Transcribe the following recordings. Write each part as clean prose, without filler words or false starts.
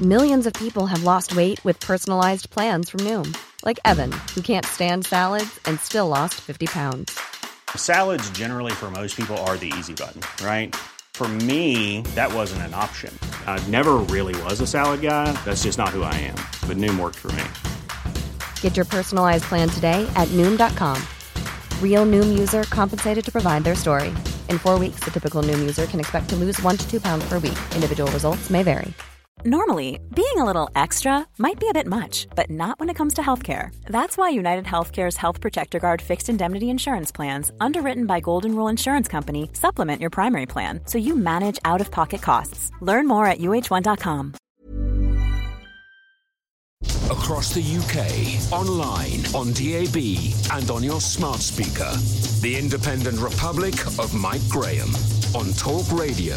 Millions of people have lost weight with personalized plans from Noom. Like Evan, who can't stand salads and still lost 50 pounds. Salads generally for most people are the easy button, right? For me, that wasn't an option. I never really was a salad guy. That's just not who I am. But Noom worked for me. Get your personalized plan today at Noom.com. Real Noom user compensated to provide their story. In 4 weeks, the typical Noom user can expect to lose 1 to 2 pounds per week. Individual results may vary. Normally, being a little extra might be a bit much, but not when it comes to healthcare. That's why United Healthcare's Health Protector Guard fixed indemnity insurance plans, underwritten by Golden Rule Insurance Company, supplement your primary plan so you manage out-of-pocket costs. Learn more at uh1.com. Across the UK, online, on DAB, and on your smart speaker. The Independent Republic of Mike Graham on Talk Radio.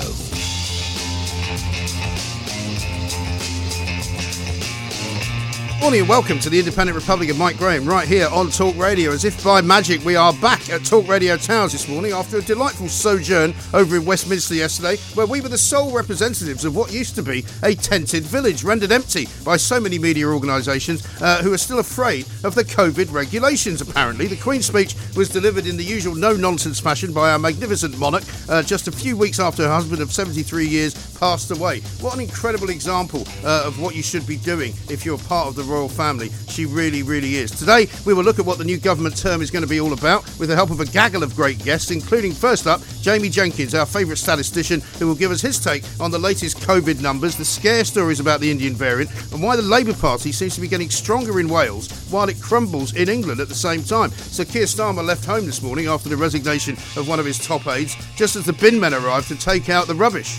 Morning and welcome to the Independent Republic of Mike Graham right here on Talk Radio. As if by magic, we are back at Talk Radio Towers this morning after a delightful sojourn over in Westminster yesterday, where we were the sole representatives of what used to be a tented village, rendered empty by so many media organisations who are still afraid of the COVID regulations, apparently. The Queen's speech was delivered in the usual no-nonsense fashion by our magnificent monarch just a few weeks after her husband of 73 years passed away. What an incredible example of what you should be doing if you're part of the royal family. She really, really is. Today, we will look at what the new government term is going to be all about with the help of a gaggle of great guests, including, first up, Jamie Jenkins, our favourite statistician, who will give us his take on the latest COVID numbers, the scare stories about the Indian variant, and why the Labour Party seems to be getting stronger in Wales while it crumbles in England at the same time. Sir Keir Starmer left home this morning after the resignation of one of his top aides, just as the bin men arrived to take out the rubbish.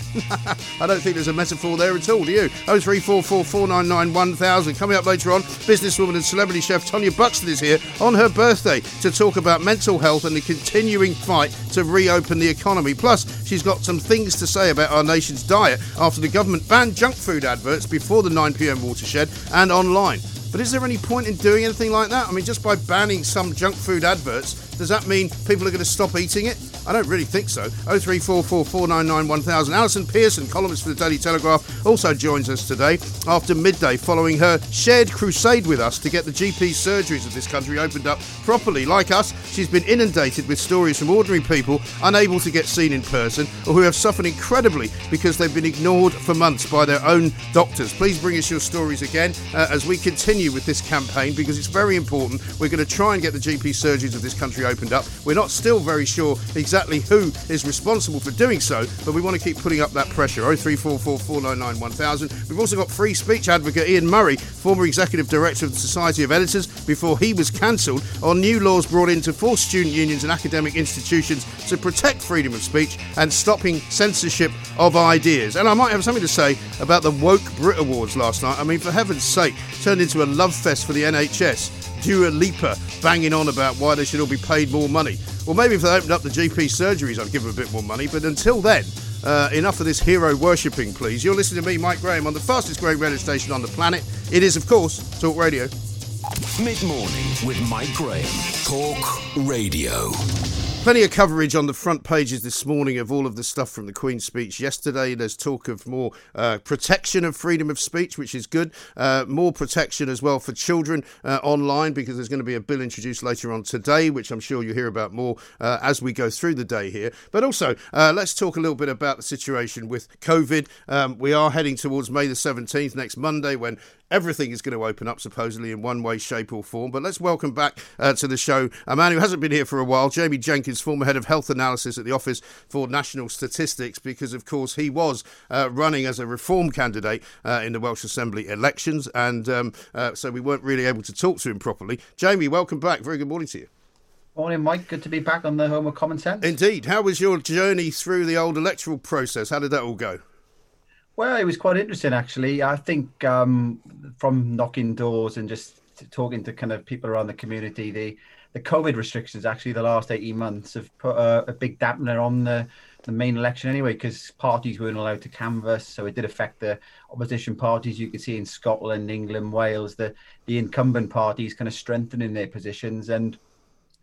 I don't think there's a metaphor there at all, do you? 0344 499 1000. Coming up later on, businesswoman and celebrity chef Tonya Buxton is here on her birthday to talk about mental health and the continuing fight to reopen the economy. Plus, she's got some things to say about our nation's diet after the government banned junk food adverts before the 9pm watershed and online. But is there any point in doing anything like that? I mean, just by banning some junk food adverts, does that mean people are going to stop eating it? I don't really think so. 0344 499 1000. Alison Pearson, columnist for the Daily Telegraph, also joins us today after midday following her shared crusade with us to get the GP surgeries of this country opened up properly. Like us, she's been inundated with stories from ordinary people unable to get seen in person or who have suffered incredibly because they've been ignored for months by their own doctors. Please bring us your stories again as we continue with this campaign, because it's very important. We're going to try and get the GP surgeries of this country opened up. We're not still very sure exactly who is responsible for doing so, but we want to keep putting up that pressure. 0344 499 1000. We've also got free speech advocate Ian Murray, former executive director of the Society of Editors, before he was cancelled, on new laws brought in to force student unions and academic institutions to protect freedom of speech and stopping censorship of ideas. And I might have something to say about the Woke Brit Awards last night. I mean, for heaven's sake, turned into a love fest for the NHS. Dua Lipa banging on about why they should all be paid more money. Well, maybe if they opened up the GP surgeries, I'd give them a bit more money. But until then, enough of this hero worshipping, please. You're listening to me, Mike Graham, on the fastest growing radio station on the planet. It is, of course, Talk Radio. Mid-morning with Mike Graham. Talk Radio. Plenty of coverage on the front pages this morning of all of the stuff from the Queen's speech yesterday. There's talk of more protection of freedom of speech, which is good. More protection as well for children online, because there's going to be a bill introduced later on today, which I'm sure you'll hear about more as we go through the day here. But also, let's talk a little bit about the situation with COVID. We are heading towards May the 17th, next Monday, when everything is going to open up, supposedly, in one way, shape or form. But let's welcome back to the show a man who hasn't been here for a while, Jamie Jenkins, former head of health analysis at the Office for National Statistics, because, of course, he was running as a Reform candidate in the Welsh Assembly elections, and so we weren't really able to talk to him properly. Jamie, welcome back. Very good morning to you. Morning, Mike. Good to be back on the home of common sense. Indeed. How was your journey through the old electoral process? How did that all go? Well, it was quite interesting, actually. I think from knocking doors and just talking to kind of people around the community, the COVID restrictions, actually, the last 18 months have put a big dampener on the main election anyway, because parties weren't allowed to canvass. So it did affect the opposition parties. You could see in Scotland, England, Wales, the incumbent parties kind of strengthening their positions. And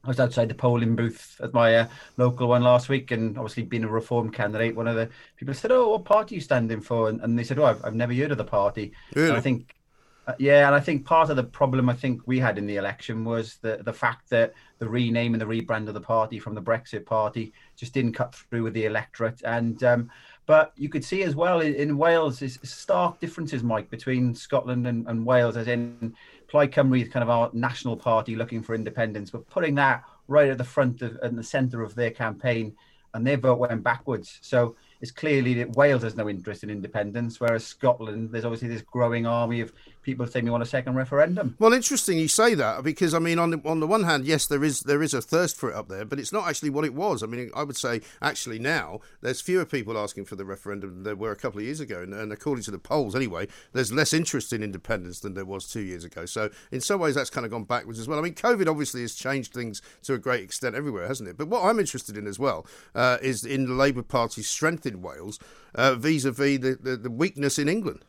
I was outside the polling booth at my local one last week, and obviously being a Reform candidate, one of the people said, "Oh, what party are you standing for?" And they said, "Oh, I've never heard of the party." Really? And I think, yeah, and I think part of the problem I think we had in the election was the fact that the rename and the rebrand of the party from the Brexit Party just didn't cut through with the electorate. And but you could see as well in Wales is stark differences, Mike, between Scotland and Wales, as in Plaid Cymru is kind of our national party looking for independence, but putting that right at the front of and the centre of their campaign, and their vote went backwards. So it's clearly that Wales has no interest in independence, whereas Scotland, there's obviously this growing army of people saying we want a second referendum. Well, interesting you say that, because I mean, on the one hand, yes, there is a thirst for it up there, but it's not actually what it was. I mean, I would say actually now there's fewer people asking for the referendum than there were a couple of years ago, and according to the polls anyway, there's less interest in independence than there was 2 years ago. So in some ways, that's kind of gone backwards as well. I mean, COVID obviously has changed things to a great extent everywhere, hasn't it? But what I'm interested in as well is in the Labour Party's strength in Wales vis-a-vis the weakness in England.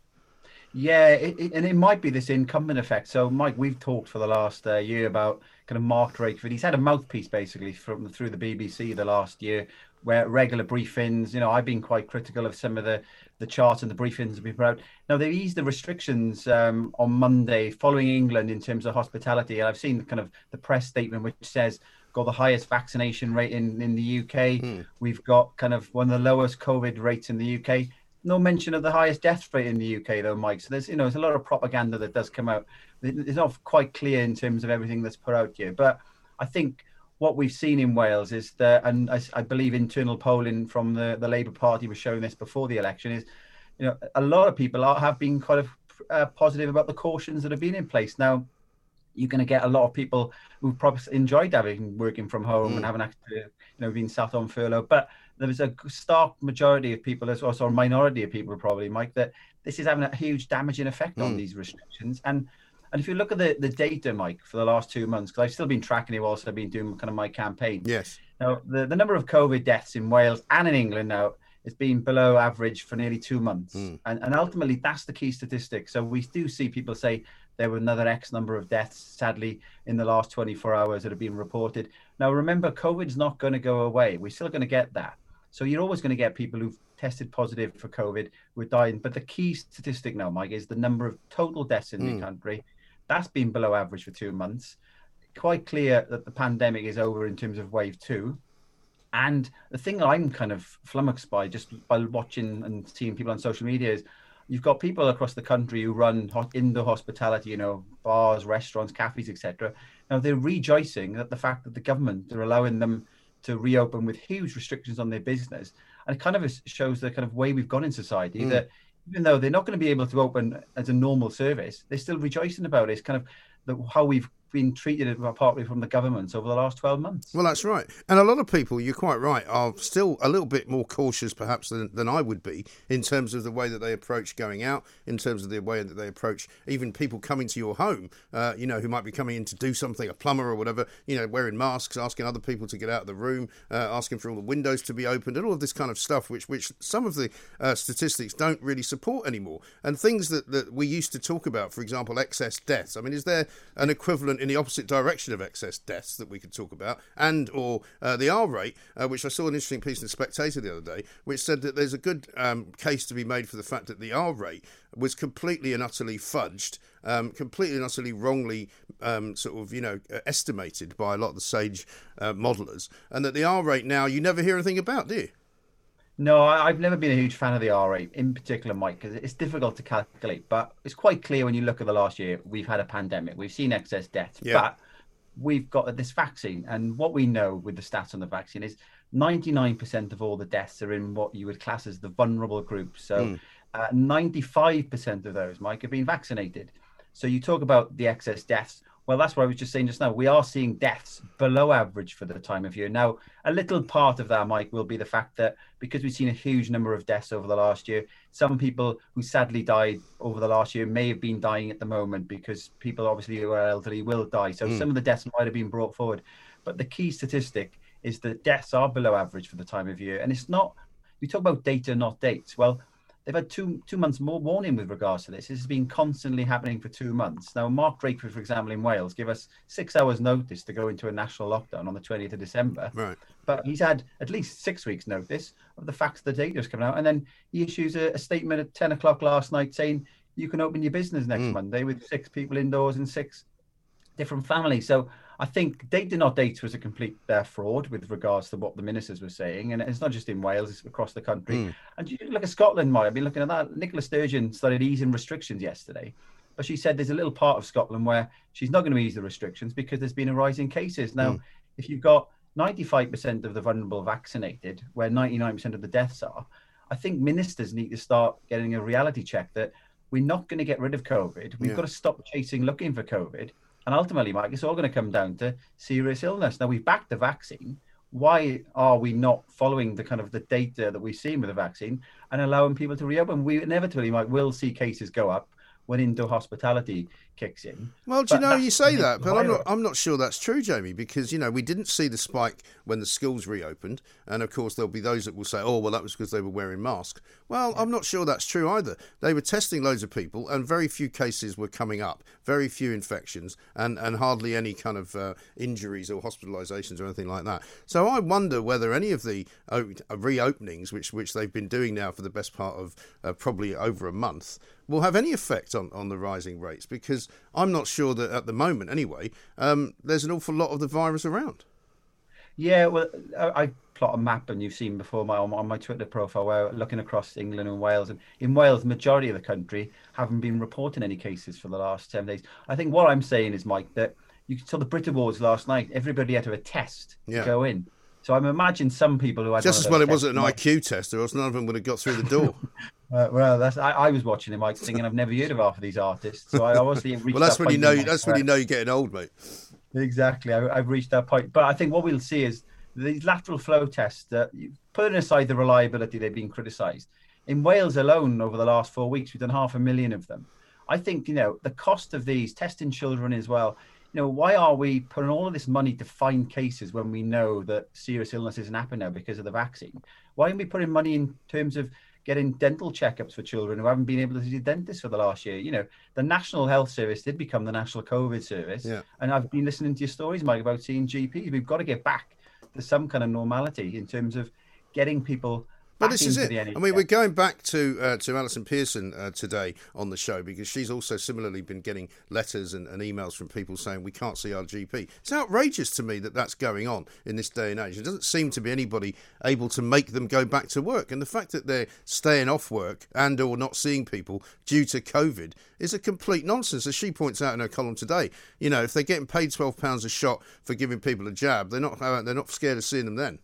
Yeah, and it might be this incumbent effect. So, Mike, we've talked for the last year about kind of Mark Drakeford. He's had a mouthpiece basically through the BBC the last year, where regular briefings. You know, I've been quite critical of some of the charts and the briefings we put out. Now they eased the restrictions on Monday following England in terms of hospitality, and I've seen kind of the press statement which says got the highest vaccination rate in the UK. We've got kind of one of the lowest COVID rates in the UK. No mention of the highest death rate in the UK, though, Mike. So there's a lot of propaganda that does come out. It's not quite clear in terms of everything that's put out here. But I think what we've seen in Wales is that, and I believe internal polling from the Labour Party was showing this before the election, is a lot of people have been kind of positive about the cautions that have been in place. Now, you're going to get a lot of people who probably enjoyed working from home and haven't actually been sat on furlough, but there was a stark majority of people, as well, or a minority of people probably, Mike, that this is having a huge damaging effect on these restrictions. And if you look at the data, Mike, for the last 2 months, because I've still been tracking it whilst I've been doing kind of my campaign. Yes. Now, the number of COVID deaths in Wales and in England now has been below average for nearly 2 months. And ultimately, that's the key statistic. So we do see people say there were another X number of deaths, sadly, in the last 24 hours that have been reported. Now, remember, COVID's not going to go away. We're still going to get that. So you're always going to get people who've tested positive for COVID who are dying. But the key statistic now, Mike, is the number of total deaths in the country. That's been below average for 2 months. Quite clear that the pandemic is over in terms of wave 2. And the thing I'm kind of flummoxed by, just by watching and seeing people on social media, is you've got people across the country who run indoor hospitality, bars, restaurants, cafes, etc. Now they're rejoicing at the fact that the government are allowing them to reopen with huge restrictions on their business. And it kind of shows the kind of way we've gone in society, that even though they're not going to be able to open as a normal service, they're still rejoicing about it. It's kind of how we've been treated partly from the governments over the last 12 months. Well, that's right. And a lot of people, you're quite right, are still a little bit more cautious perhaps than I would be in terms of the way that they approach going out, in terms of the way that they approach even people coming to your home, who might be coming in to do something, a plumber or whatever, wearing masks, asking other people to get out of the room, asking for all the windows to be opened, and all of this kind of stuff, which some of the statistics don't really support anymore. And things that we used to talk about, for example, excess deaths. I mean, is there an equivalent in the opposite direction of excess deaths that we could talk about, and or the R rate, which I saw an interesting piece in The Spectator the other day, which said that there's a good case to be made for the fact that the R rate was completely and utterly fudged, completely and utterly wrongly estimated by a lot of the SAGE modelers, and that the R rate now you never hear anything about, do you? No, I've never been a huge fan of the R rate in particular, Mike, because it's difficult to calculate. But it's quite clear when you look at the last year, we've had a pandemic. We've seen excess deaths, but we've got this vaccine. And what we know with the stats on the vaccine is 99% of all the deaths are in what you would class as the vulnerable groups. So 95% of those, Mike, have been vaccinated. So you talk about the excess deaths. Well, that's what I was just saying just now. We are seeing deaths below average for the time of year. Now, a little part of that, Mike, will be the fact that because we've seen a huge number of deaths over the last year, some people who sadly died over the last year may have been dying at the moment because people obviously who are elderly will die. So some of the deaths might have been brought forward. But the key statistic is that deaths are below average for the time of year. And it's not, we talk about data, not dates. Well, they've had two months more warning with regards to this. This has been constantly happening for 2 months. Now, Mark Drakeford, for example, in Wales, gave us 6 hours notice to go into a national lockdown on the 20th of December. Right. But he's had at least 6 weeks notice of the facts the data is coming out. And then he issues a statement at 10 o'clock last night saying you can open your business next Monday with 6 people indoors and 6 different families. So I think data not data was a complete fraud with regards to what the ministers were saying. And it's not just in Wales, it's across the country. And you look at Scotland, Mike, I've been looking at that. Nicola Sturgeon started easing restrictions yesterday. But she said there's a little part of Scotland where she's not going to ease the restrictions because there's been a rise in cases. Now, if you've got 95% of the vulnerable vaccinated, where 99% of the deaths are, I think ministers need to start getting a reality check that we're not going to get rid of COVID. We've got to stop looking for COVID. And ultimately, Mike, it's all going to come down to serious illness. Now, we've backed the vaccine. Why are we not following the kind of the data that we've seen with the vaccine and allowing people to reopen? We inevitably, Mike, will see cases go up when indoor hospitality kicks in. Well, do you know, you say that, but I'm not sure that's true, Jamie, because, you know, we didn't see the spike when the schools reopened. And, of course, there'll be those that will say, oh, well, that was because they were wearing masks. Well, I'm not sure that's true either. They were testing loads of people and very few cases were coming up, very few infections and hardly any kind of injuries or hospitalisations or anything like that. So I wonder whether any of the reopenings, which they've been doing now for the best part of probably over a month, will have any effect on the rising rates, because I'm not sure that at the moment, anyway, there's an awful lot of the virus around. Yeah, well, I plot a map, and you've seen before on my Twitter profile, where looking across England and Wales. And in Wales, the majority of the country haven't been reporting any cases for the last 7 days. I think what I'm saying is, Mike, that you saw the Brit Awards last night. Everybody had to have a test to go in. So I'm imagining some people who had just as well it wasn't an IQ test, or else none of them would have got through the door. Well, I was watching him, Mike, thinking I've never heard of half of these artists. So I obviously reached that's when you know. That's when you know you're getting old, mate. Exactly, I've reached that point. But I think what we'll see is these lateral flow tests. Putting aside the reliability, they've been criticised. In Wales alone, over the last 4 weeks, we've done 500,000 of them. I think, you know, the cost of these testing children as well. You know, why are we putting all of this money to find cases when we know that serious illness isn't happening now because of the vaccine? Why aren't we putting money in terms of getting dental checkups for children who haven't been able to see dentists for the last year? You know, the National Health Service did become the National COVID Service. Yeah. And I've been listening to your stories, Mike, about seeing GPs. We've got to get back to some kind of normality in terms of getting people. But this is it. I mean, we're going back to Alison Pearson today on the show, because she's also similarly been getting letters and emails from people saying we can't see our GP. It's outrageous to me that that's going on in this day and age. It doesn't seem to be anybody able to make them go back to work. And the fact that they're staying off work and or not seeing people due to COVID is a complete nonsense. As she points out in her column today, you know, if they're getting paid £12 a shot for giving people a jab, they're not scared of seeing them then.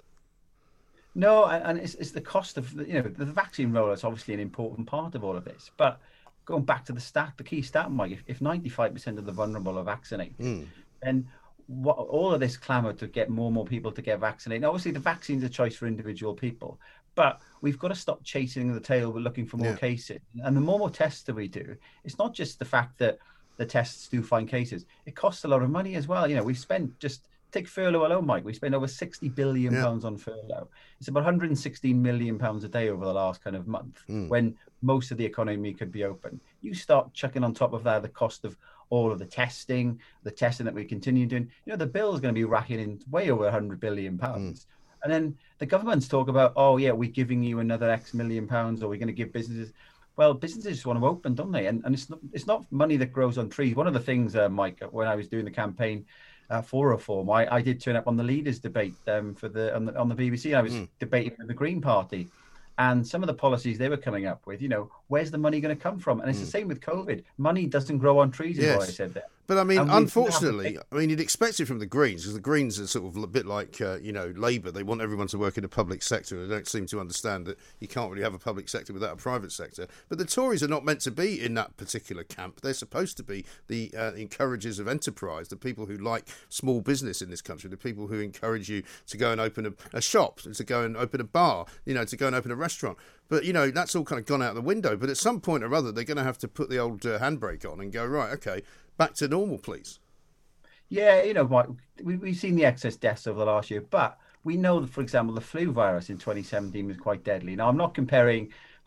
No, and it's the cost of, you know, the vaccine rollout is obviously an important part of all of this. But going back to the key stat, Mike, if 95% of the vulnerable are vaccinated, then all of this clamour to get more and more people to get vaccinated. Now, obviously, the vaccine's a choice for individual people, but we've got to stop chasing the tail. We're looking for more cases. And the more tests that we do, it's not just the fact that the tests do find cases. It costs a lot of money as well. You know, we've spent take furlough alone, Mike. We spent over £60 billion on furlough. It's about £116 million a day over the last kind of month when most of the economy could be open. You start chucking on top of that the cost of all of the testing that we continue doing. You know, the bill is going to be racking in way over £100 billion. And then the governments talk about, oh, yeah, we're giving you another X million pounds, or we're going to give businesses. Well, businesses just want to open, don't they? And it's not money that grows on trees. One of the things, Mike, when I was doing the campaign for reform, I did turn up on the leaders debate on the BBC. I was debating with the Green Party, and some of the policies they were coming up with, you know, where's the money going to come from? And it's the same with COVID. Money doesn't grow on trees, is what I said there. But I mean, unfortunately, you'd expect it from the Greens, because the Greens are sort of a bit like, Labour. They want everyone to work in the public sector. They don't seem to understand that you can't really have a public sector without a private sector. But the Tories are not meant to be in that particular camp. They're supposed to be the encouragers of enterprise, the people who like small business in this country, the people who encourage you to go and open a shop, to go and open a bar, you know, to go and open a restaurant. But, you know, that's all kind of gone out the window. But at some point or other, they're going to have to put the old handbrake on and go, right, OK, back to normal, please. Yeah, you know, Mike, we've seen the excess deaths over the last year, but we know that, for example, the flu virus in 2017 was quite deadly. Now, I'm not comparing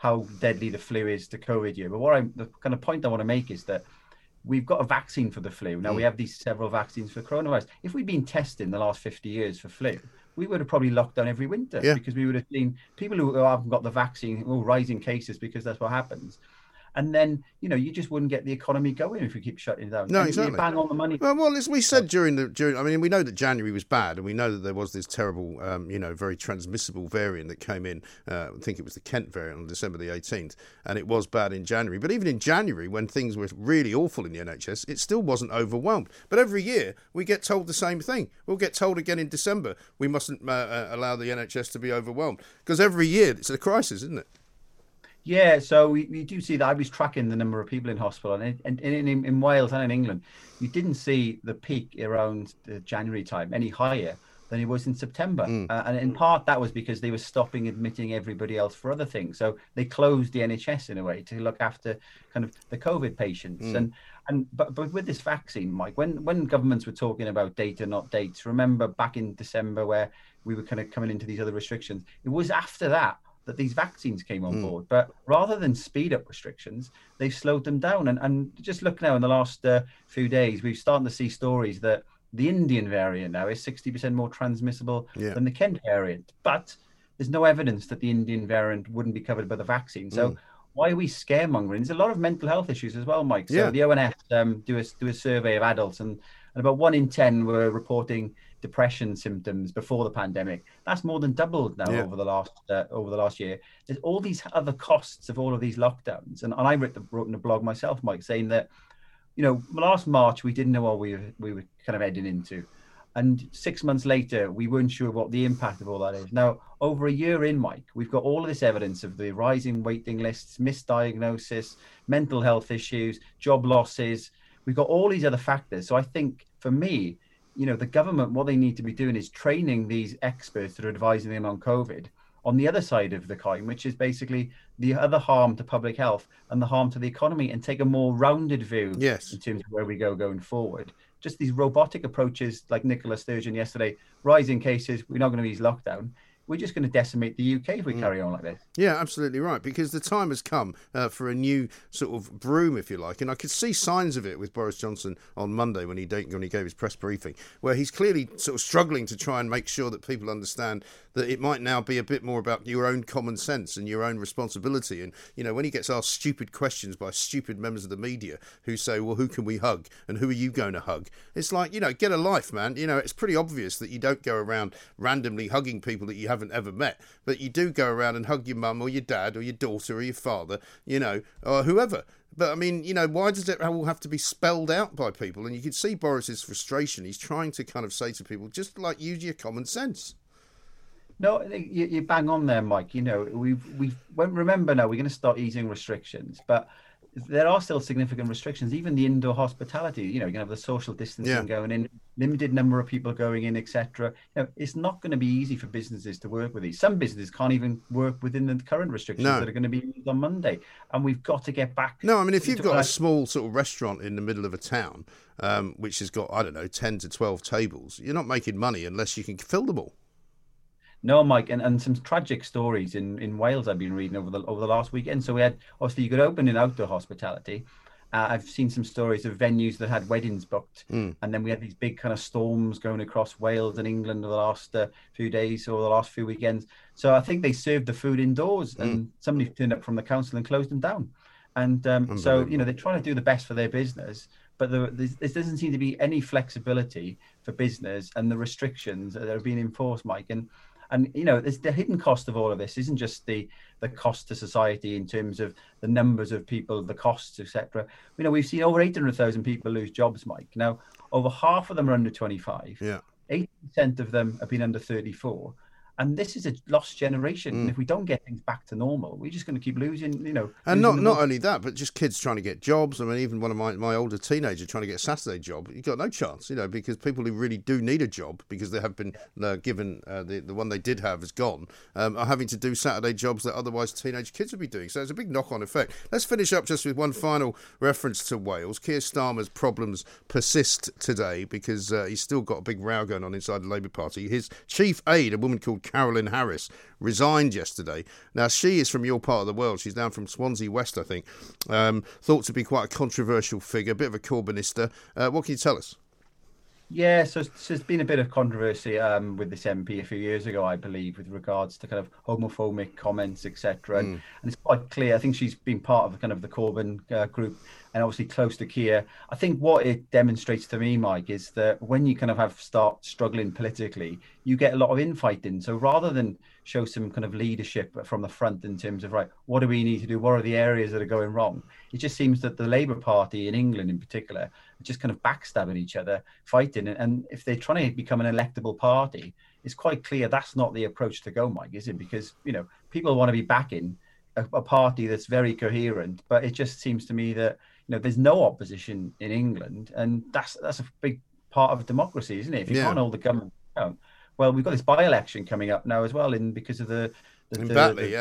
how deadly the flu is to COVID here. But the kind of point I want to make is that we've got a vaccine for the flu. Now we have these several vaccines for coronavirus. If we'd been testing the last 50 years for flu, we would have probably locked down every winter because we would have seen people who haven't got the vaccine rising cases because that's what happens. And then, you just wouldn't get the economy going if we keep shutting down. No, exactly. You bang on the money. Well, as we said during, I mean, we know that January was bad, and we know that there was this terrible, very transmissible variant that came in. I think it was the Kent variant on December the 18th, and it was bad in January. But even in January, when things were really awful in the NHS, it still wasn't overwhelmed. But every year, we get told the same thing. We'll get told again in December, we mustn't allow the NHS to be overwhelmed. Because every year, it's a crisis, isn't it? Yeah, so we do see that. I was tracking the number of people in hospital, and in Wales and in England, you didn't see the peak around the January time any higher than it was in September. And in part, that was because they were stopping admitting everybody else for other things. So they closed the NHS in a way to look after kind of the COVID patients. But with this vaccine, Mike, when governments were talking about data, not dates, remember back in December where we were kind of coming into these other restrictions, it was after that these vaccines came on board. But rather than speed up restrictions, they've slowed them down. And just look now in the last few days, we've started to see stories that the Indian variant now is 60% more transmissible than the Kent variant. But there's no evidence that the Indian variant wouldn't be covered by the vaccine. So why are we scaremongering? There's a lot of mental health issues as well, Mike. So the ONS do a survey of adults, and about 1 in 10 were reporting depression symptoms before the pandemic. That's more than doubled now over the last year. There's all these other costs of all of these lockdowns, and I wrote in a blog myself, Mike, saying that last March we didn't know what we were kind of heading into, and 6 months later we weren't sure what the impact of all that is. Now, over a year in, Mike, we've got all of this evidence of the rising waiting lists, misdiagnosis, mental health issues, job losses. We've got all these other factors. So I think for me, the government, what they need to be doing is training these experts that are advising them on COVID on the other side of the coin, which is basically the other harm to public health and the harm to the economy, and take a more rounded view in terms of where we go going forward. Just these robotic approaches like Nicola Sturgeon yesterday, rising cases, we're not going to ease lockdown. We're just going to decimate the UK if we carry on like this. Yeah, absolutely right, because the time has come for a new sort of broom, if you like, and I could see signs of it with Boris Johnson on Monday when he gave his press briefing, where he's clearly sort of struggling to try and make sure that people understand that it might now be a bit more about your own common sense and your own responsibility. And, when he gets asked stupid questions by stupid members of the media who say, well, who can we hug and who are you going to hug? It's like, get a life, man. It's pretty obvious that you don't go around randomly hugging people that you haven't ever met, but you do go around and hug your mum or your dad or your daughter or your father, or whoever. But I mean, why does it all have to be spelled out by people? And you can see Boris's frustration. He's trying to kind of say to people, just like, use your common sense. No, you bang on there, Mike. Remember now we're going to start easing restrictions, but there are still significant restrictions, even the indoor hospitality. You're going to have the social distancing going in, limited number of people going in, etc. It's not going to be easy for businesses to work with these. Some businesses can't even work within the current restrictions that are going to be used on Monday, and we've got to get back. No, I mean, if you've got a small sort of restaurant in the middle of a town, which has got 10 to 12 tables, you're not making money unless you can fill them all. No, Mike, and some tragic stories in Wales I've been reading over the last weekend. So we had, obviously, you could open in outdoor hospitality. I've seen some stories of venues that had weddings booked, and then we had these big kind of storms going across Wales and England over the last few days or the last few weekends. So I think they served the food indoors, and somebody turned up from the council and closed them down. And so, they're trying to do the best for their business, but there doesn't seem to be any flexibility for business, and the restrictions that are being enforced, Mike. And there's the hidden cost of all of this isn't just the cost to society in terms of the numbers of people, the costs, etc. We've seen over 800,000 people lose jobs, Mike. Now, over half of them are under 25. 80% of them have been under 34. And this is a lost generation. And if we don't get things back to normal, we're just going to keep losing, And not only that, but just kids trying to get jobs. I mean, even one of my older teenagers trying to get a Saturday job, you've got no chance, because people who really do need a job because they have been given, the one they did have is gone, are having to do Saturday jobs that otherwise teenage kids would be doing. So it's a big knock-on effect. Let's finish up just with one final reference to Wales. Keir Starmer's problems persist today because he's still got a big row going on inside the Labour Party. His chief aide, a woman called called Carolyn Harris, resigned yesterday. Now, she is from your part of the world. She's down from Swansea West, I think. Thought to be quite a controversial figure, a bit of a Corbynista. What can you tell us? Yeah, so there's been a bit of controversy with this MP a few years ago, I believe, with regards to kind of homophobic comments, etc. And it's quite clear. I think she's been part of kind of the Corbyn group and obviously close to Keir. I think what it demonstrates to me, Mike, is that when you kind of start struggling politically, you get a lot of infighting. So rather than show some kind of leadership from the front in terms of, right, what do we need to do? What are the areas that are going wrong? It just seems that the Labour Party in England in particular are just kind of backstabbing each other, fighting. And if they're trying to become an electable party, it's quite clear that's not the approach to go, Mike, is it? Because, people want to be backing a party that's very coherent, but it just seems to me that, there's no opposition in England, and that's a big part of democracy, isn't it? If you can't hold the government down. Well, we've got this by-election coming up now as well, because of the Batley,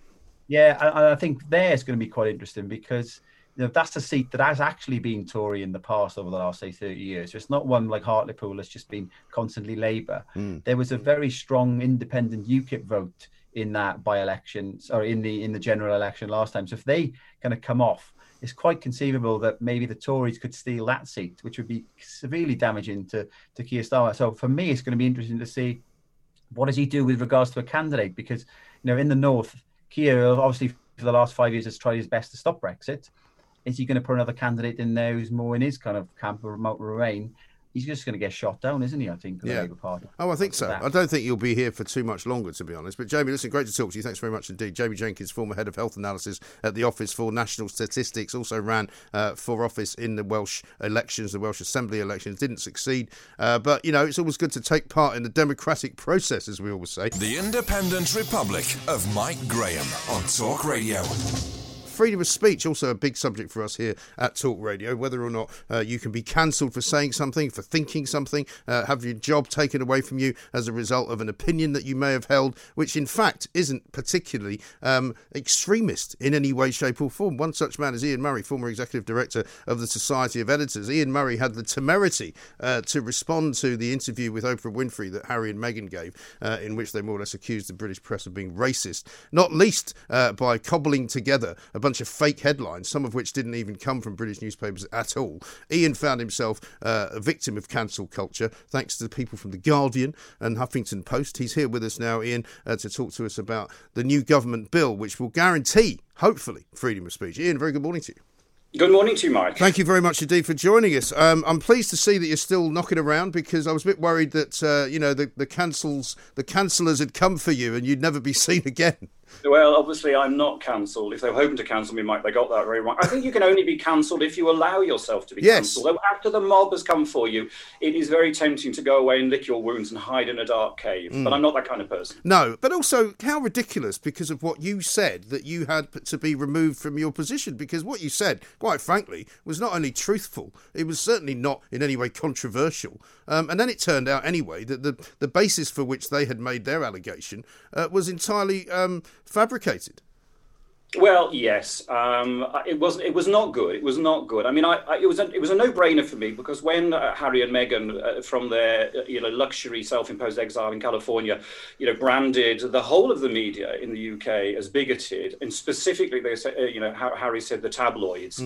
yeah, and I think there's going to be quite interesting because that's a seat that has actually been Tory in the past over the last, say, 30 years. So it's not one like Hartlepool that's just been constantly Labour. There was a very strong independent UKIP vote in that by-election, or in the general election last time. So if they kind of come off, it's quite conceivable that maybe the Tories could steal that seat, which would be severely damaging to Keir Starmer. So for me, it's going to be interesting to see what does he do with regards to a candidate, because in the north, Keir obviously for the last 5 years has tried his best to stop Brexit. Is he going to put another candidate in there who's more in his kind of camp of remote Remain? He's just going to get shot down, isn't he, I think, the Labour Party? Oh, I think so. I don't think you'll be here for too much longer, to be honest. But, Jamie, listen, great to talk to you. Thanks very much indeed. Jamie Jenkins, former Head of Health Analysis at the Office for National Statistics, also ran for office in the Welsh elections, the Welsh Assembly elections. Didn't succeed. But, it's always good to take part in the democratic process, as we always say. The Independent Republic of Mike Graham on Talk Radio. Freedom of speech, also a big subject for us here at Talk Radio, whether or not you can be cancelled for saying something, for thinking something, have your job taken away from you as a result of an opinion that you may have held, which in fact isn't particularly extremist in any way, shape or form. One such man is Ian Murray, former Executive Director of the Society of Editors. Ian Murray had the temerity to respond to the interview with Oprah Winfrey that Harry and Meghan gave, in which they more or less accused the British press of being racist, not least by cobbling together a bunch of fake headlines, some of which didn't even come from British newspapers at all. Ian found himself a victim of cancel culture, thanks to the people from The Guardian and Huffington Post. He's here with us now, Ian, to talk to us about the new government bill, which will guarantee, hopefully, freedom of speech. Ian, very good morning to you. Good morning to you, Mike. Thank you very much indeed for joining us. I'm pleased to see that you're still knocking around, because I was a bit worried that the cancellers had come for you and you'd never be seen again. Well, obviously, I'm not cancelled. If they were hoping to cancel me, Mike, they got that very wrong. I think you can only be cancelled if you allow yourself to be cancelled. Though after the mob has come for you, it is very tempting to go away and lick your wounds and hide in a dark cave. But I'm not that kind of person. No, but also how ridiculous, because of what you said, that you had to be removed from your position. Because what you said, quite frankly, was not only truthful, it was certainly not in any way controversial. And then it turned out anyway that the basis for which they had made their allegation was entirely fabricated. Well, yes, it was not good. It was not good. I mean, it was a no-brainer for me, because when Harry and Meghan, from their luxury self-imposed exile in California, branded the whole of the media in the UK as bigoted, and specifically they said, how Harry said the tabloids,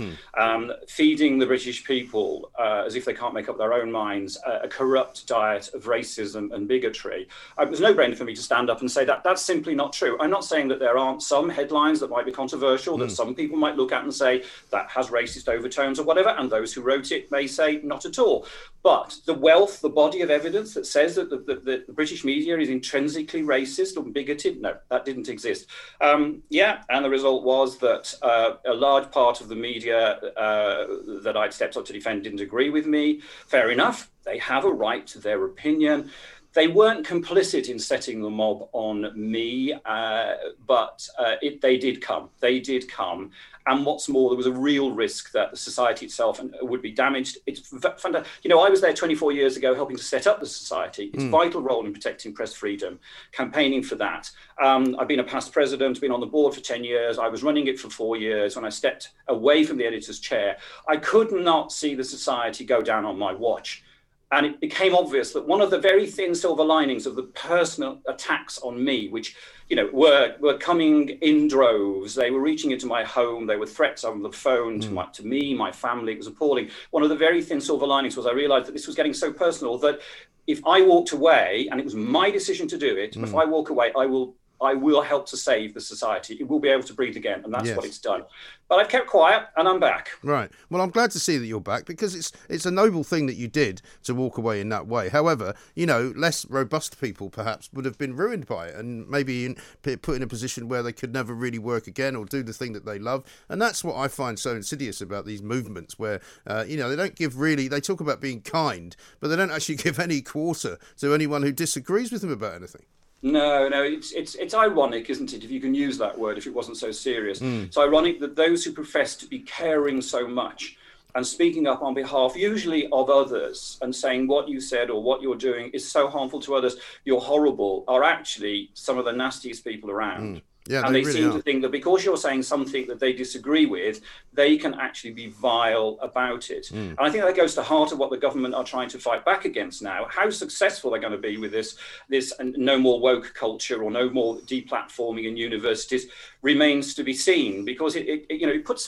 feeding the British people as if they can't make up their own minds a corrupt diet of racism and bigotry. It was a no-brainer for me to stand up and say that that's simply not true. I'm not saying that there aren't some headlines that might be controversial, that some people might look at and say that has racist overtones or whatever, and those who wrote it may say not at all. But the wealth, the body of evidence that says that the British media is intrinsically racist or bigoted, no, that didn't exist. And the result was that a large part of the media that I'd stepped up to defend didn't agree with me. Fair enough, they have a right to their opinion. They weren't complicit in setting the mob on me, but they did come. They did come. And what's more, there was a real risk that the society itself would be damaged. It's I was there 24 years ago helping to set up the society. It's a vital role in protecting press freedom, campaigning for that. I've been a past president, been on the board for 10 years. I was running it for 4 years. When I stepped away from the editor's chair, I could not see the society go down on my watch. And it became obvious that one of the very thin silver linings of the personal attacks on me, which, were coming in droves, they were reaching into my home, they were threats on the phone to me, my family, it was appalling. One of the very thin silver linings was I realized that this was getting so personal that if I walked away, and it was my decision to do it, if I walk away, I will help to save the society. It will be able to breathe again, and that's what it's done. But I've kept quiet, and I'm back. Right. Well, I'm glad to see that you're back, because it's a noble thing that you did to walk away in that way. However, less robust people perhaps would have been ruined by it, and maybe put in a position where they could never really work again or do the thing that they love. And that's what I find so insidious about these movements, where they don't give really. They talk about being kind, but they don't actually give any quarter to anyone who disagrees with them about anything. No, it's ironic, isn't it, if you can use that word, if it wasn't so serious. It's ironic that those who profess to be caring so much and speaking up on behalf usually of others and saying what you said or what you're doing is so harmful to others, you're horrible, are actually some of the nastiest people around. Yeah, and they really seem are. to think that because you're saying something that they disagree with, they can actually be vile about it. And I think that goes to the heart of what the government are trying to fight back against now. How successful they're going to be with this no more woke culture or no more deplatforming in universities remains to be seen, because it puts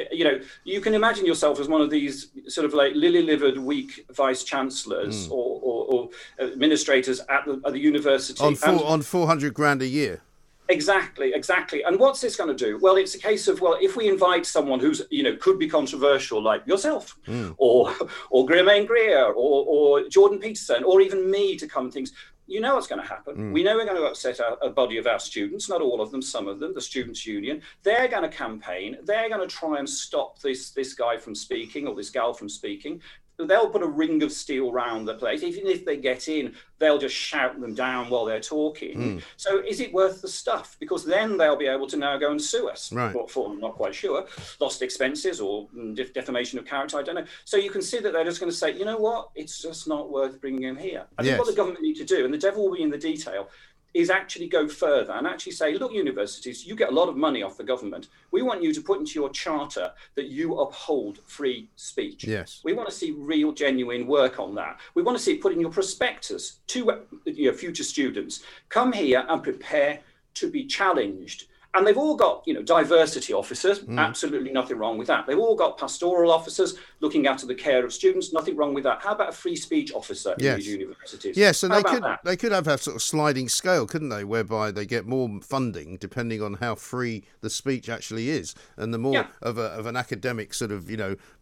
you can imagine yourself as one of these sort of like lily-livered, weak vice chancellors or administrators at the university on 400 grand a year. Exactly. And what's this going to do? Well, it's a case of, if we invite someone who's, could be controversial, like yourself, or Gurmain Greer, or Jordan Peterson, or even me to come things, what's going to happen. We know we're going to upset a body of our students, not all of them, some of them, the Students' Union. They're going to campaign. They're going to try and stop this guy from speaking or this gal from speaking. They'll put a ring of steel round the place. Even if they get in, they'll just shout them down while they're talking. So is it worth the stuff? Because then they'll be able to now go and sue us. Right. For I'm not quite sure. Lost expenses or defamation of character, I don't know. So you can see that they're just going to say, you know what? It's just not worth bringing him here. I think what the government need to do, and the devil will be in the detail, is actually go further and actually say, look, universities, you get a lot of money off the government. We want you to put into your charter that you uphold free speech. Yes. We want to see real, genuine work on that. We want to see it put in your prospectus to your future students. Come here and prepare to be challenged. And they've all got, diversity officers, absolutely nothing wrong with that. They've all got pastoral officers looking after the care of students, nothing wrong with that. How about a free speech officer in these universities? Yes, and they could have a sort of sliding scale, couldn't they, whereby they get more funding depending on how free the speech actually is. And the more of an academic sort of,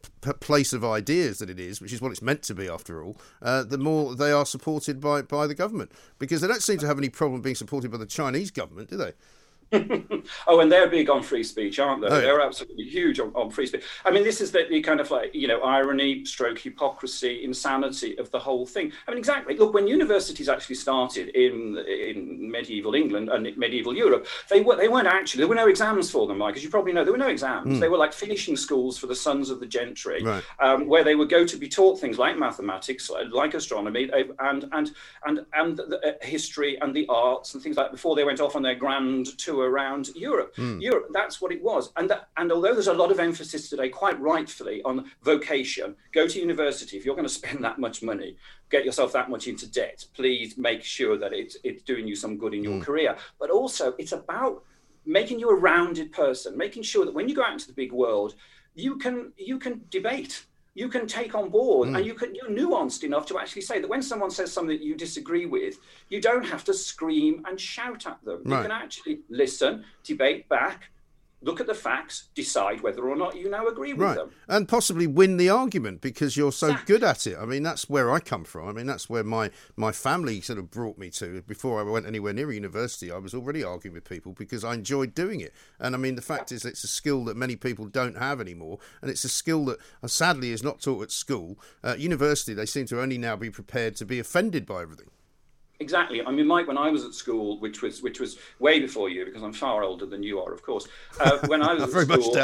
place of ideas that it is, which is what it's meant to be after all, the more they are supported by the government. Because they don't seem to have any problem being supported by the Chinese government, do they? Oh, and they're big on free speech, aren't they? Oh, yeah. They're absolutely huge on free speech. I mean, this is the kind of irony, stroke hypocrisy, insanity of the whole thing. I mean, exactly. Look, when universities actually started in medieval England and medieval Europe, there were no exams for them, Mike, as you probably know. There were no exams. They were like finishing schools for the sons of the gentry, right. Where they would go to be taught things like mathematics, like astronomy, and the history and the arts and things like that before they went off on their grand tour around Europe. Europe, that's what it was. And although there's a lot of emphasis today, quite rightfully, on vocation, go to university. If you're going to spend that much money, get yourself that much into debt, please make sure that it's doing you some good in your career. But also, it's about making you a rounded person, making sure that when you go out into the big world, you can debate. You can take on board and you're nuanced enough to actually say that when someone says something that you disagree with, you don't have to scream and shout at them. Right. You can actually listen, debate back, look at the facts, decide whether or not you now agree with them. And possibly win the argument because you're so good at it. I mean, that's where I come from. I mean, that's where my family sort of brought me to. Before I went anywhere near university, I was already arguing with people because I enjoyed doing it. And I mean, the fact is it's a skill that many people don't have anymore. And it's a skill that sadly is not taught at school. At university, they seem to only now be prepared to be offended by everything. Exactly. I mean, Mike, when I was at school, which was way before you, because I'm far older than you are, of course. When I was at school,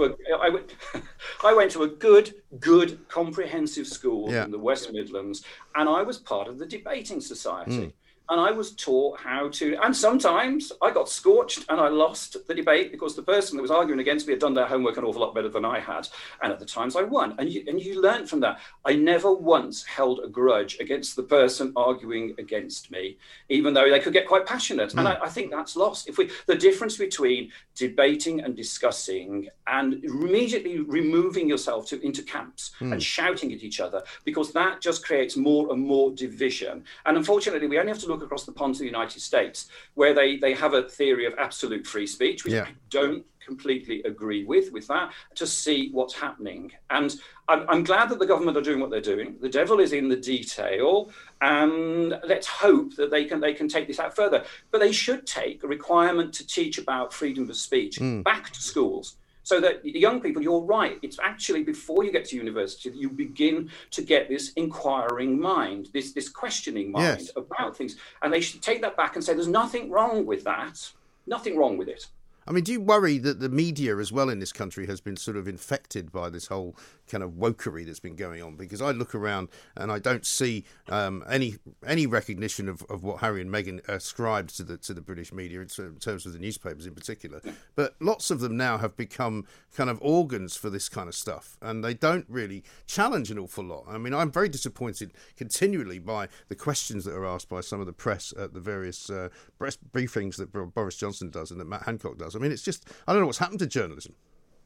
I went to a good comprehensive school in the West Midlands, and I was part of the debating society. And I was taught how to, and sometimes I got scorched and I lost the debate because the person that was arguing against me had done their homework an awful lot better than I had. And at the times I won. And you learn from that. I never once held a grudge against the person arguing against me, even though they could get quite passionate. And I think that's lost. The difference between debating and discussing and immediately removing yourself into camps and shouting at each other, because that just creates more and more division. And unfortunately, we only have to look across the pond to the United States, where they have a theory of absolute free speech, which I don't completely agree with that, to see what's happening. And I'm glad that the government are doing what they're doing. The devil is in the detail, and let's hope that they can take this out further. But they should take a requirement to teach about freedom of speech back to schools, so that the young people, you're right, it's actually before you get to university that you begin to get this inquiring mind, this questioning mind about things. And they should take that back and say, there's nothing wrong with that, nothing wrong with it. I mean, do you worry that the media as well in this country has been sort of infected by this whole kind of wokery that's been going on? Because I look around and I don't see any recognition of what Harry and Meghan ascribed to the British media in terms of the newspapers in particular. But lots of them now have become kind of organs for this kind of stuff, and they don't really challenge an awful lot. I mean, I'm very disappointed continually by the questions that are asked by some of the press at the various press briefings that Boris Johnson does and that Matt Hancock does. I mean, it's just, I don't know what's happened to journalism.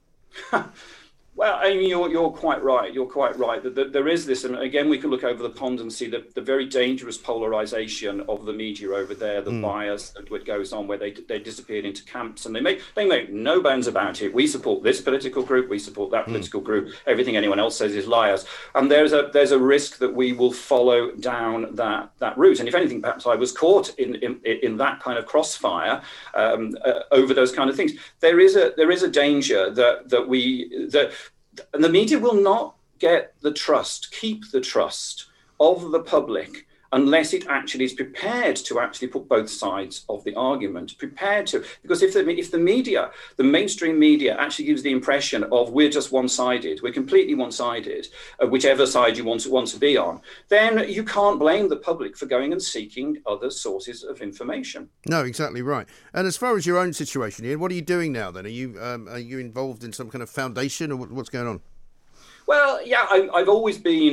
Well, I mean, you're quite right. You're quite right. There is this, and again, we can look over the pond and see the very dangerous polarization of the media over there, the bias that goes on, where they disappeared into camps, and they make no bones about it. We support this political group, we support that political group. Everything anyone else says is liars. And there's a risk that we will follow down that route. And if anything, perhaps I was caught in that kind of crossfire over those kind of things. There is a danger that and the media will not keep the trust of the public unless it actually is prepared to actually put both sides of the argument, because if the media, the mainstream media, actually gives the impression of we're just one-sided, we're completely one-sided, whichever side you want to be on, then you can't blame the public for going and seeking other sources of information. No, exactly right. And as far as your own situation, Ian, what are you doing now then? Are you involved in some kind of foundation, or what's going on? Well, yeah, I've always been,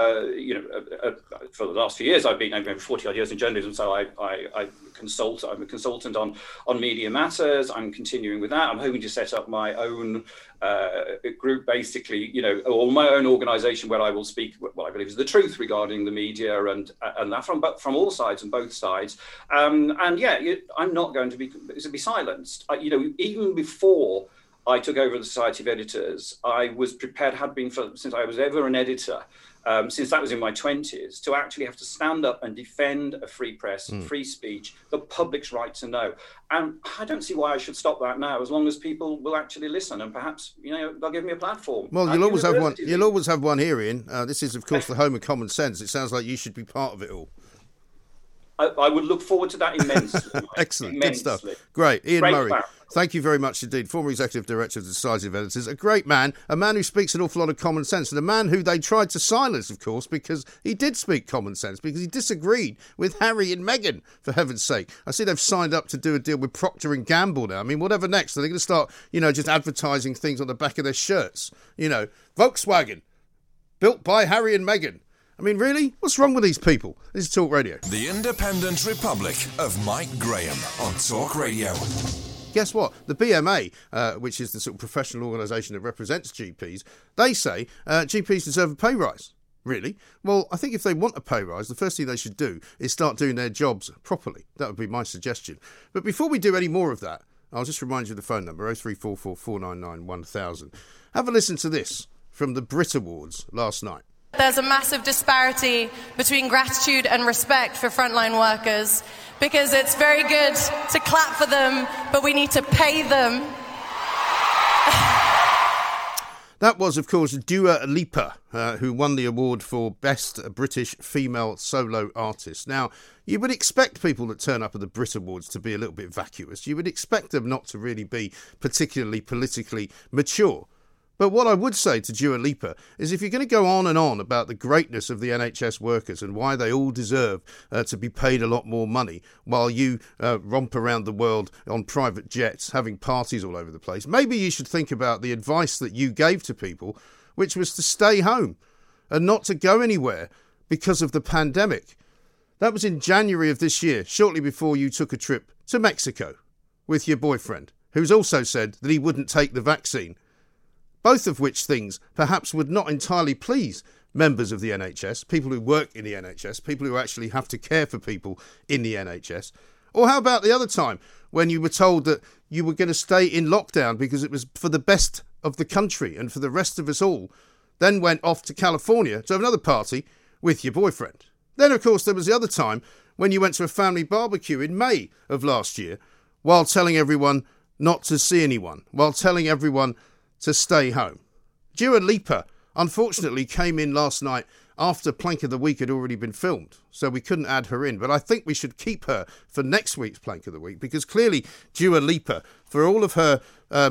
for the last few years, I've been over 40 odd years in journalism. So I consult. I'm a consultant on media matters. I'm continuing with that. I'm hoping to set up my own group, basically, or my own organisation where I will speak what I believe is the truth regarding the media and that from all sides and both sides. I'm not going to be silenced. Even before I took over the Society of Editors, I was prepared, since I was ever an editor, since that was in my 20s, to actually have to stand up and defend a free press, free speech, the public's right to know. And I don't see why I should stop that now, as long as people will actually listen, and perhaps, they'll give me a platform. Well, you'll always have one. You'll always have one here, Ian. This is, of course, the home of common sense. It sounds like you should be part of it all. I would look forward to that immensely. Excellent. Immensely. Good stuff. Great. Ian Murray, Plan. thank you very much indeed. Former Executive Director of the Society of Editors. A great man, a man who speaks an awful lot of common sense, and a man who they tried to silence, of course, because he did speak common sense, because he disagreed with Harry and Meghan, for heaven's sake. I see they've signed up to do a deal with Procter & Gamble now. I mean, whatever next? Are they going to start, just advertising things on the back of their shirts? Volkswagen, built by Harry and Meghan. I mean, really? What's wrong with these people? This is Talk Radio. The Independent Republic of Mike Graham on Talk Radio. Guess what? The BMA, which is the sort of professional organisation that represents GPs, they say GPs deserve a pay rise. Really? Well, I think if they want a pay rise, the first thing they should do is start doing their jobs properly. That would be my suggestion. But before we do any more of that, I'll just remind you of the phone number, 0344 499 1000. Have a listen to this from the Brit Awards last night. There's a massive disparity between gratitude and respect for frontline workers, because it's very good to clap for them, but we need to pay them. That was, of course, Dua Lipa, who won the award for Best British Female Solo Artist. Now, you would expect people that turn up at the Brit Awards to be a little bit vacuous. You would expect them not to really be particularly politically mature. But what I would say to Dua Lipa is if you're going to go on and on about the greatness of the NHS workers and why they all deserve to be paid a lot more money while you romp around the world on private jets having parties all over the place, maybe you should think about the advice that you gave to people, which was to stay home and not to go anywhere because of the pandemic. That was in January of this year, shortly before you took a trip to Mexico with your boyfriend, who's also said that he wouldn't take the vaccine. Both of which things perhaps would not entirely please members of the NHS, people who work in the NHS, people who actually have to care for people in the NHS. Or how about the other time when you were told that you were going to stay in lockdown because it was for the best of the country and for the rest of us all, then went off to California to have another party with your boyfriend. Then, of course, there was the other time when you went to a family barbecue in May of last year while telling everyone not to see anyone, while telling everyone to stay home. Dua Lipa, unfortunately, came in last night after Plank of the Week had already been filmed, so we couldn't add her in. But I think we should keep her for next week's Plank of the Week, because clearly Dua Lipa, for all of her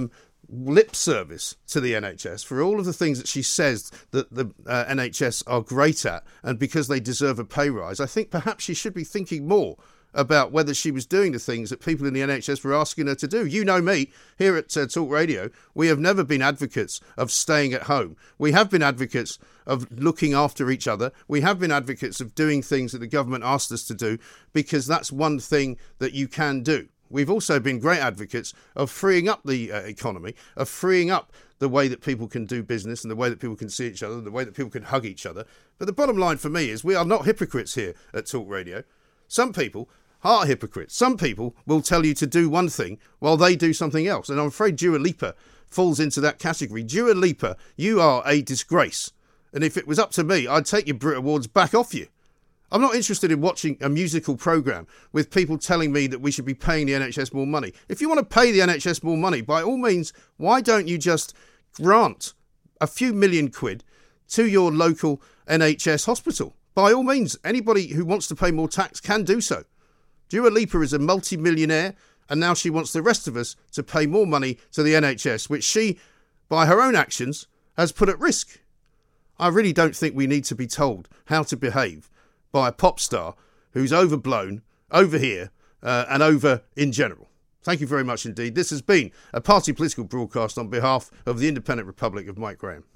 lip service to the NHS, for all of the things that she says that the NHS are great at, and because they deserve a pay rise, I think perhaps she should be thinking more about whether she was doing the things that people in the NHS were asking her to do. You know me, here at Talk Radio, we have never been advocates of staying at home. We have been advocates of looking after each other. We have been advocates of doing things that the government asked us to do, because that's one thing that you can do. We've also been great advocates of freeing up the economy, of freeing up the way that people can do business and the way that people can see each other, and the way that people can hug each other. But the bottom line for me is we are not hypocrites here at Talk Radio. Some people are hypocrites. Some people will tell you to do one thing while they do something else. And I'm afraid Dua Lipa falls into that category. Dua Lipa, you are a disgrace. And if it was up to me, I'd take your Brit Awards back off you. I'm not interested in watching a musical programme with people telling me that we should be paying the NHS more money. If you want to pay the NHS more money, by all means, why don't you just grant a few million quid to your local NHS hospital? By all means, anybody who wants to pay more tax can do so. Dua Lipa is a multi-millionaire, and now she wants the rest of us to pay more money to the NHS, which she, by her own actions, has put at risk. I really don't think we need to be told how to behave by a pop star who's overblown, over here, and over in general. Thank you very much indeed. This has been a party political broadcast on behalf of the Independent Republic of Mike Graham.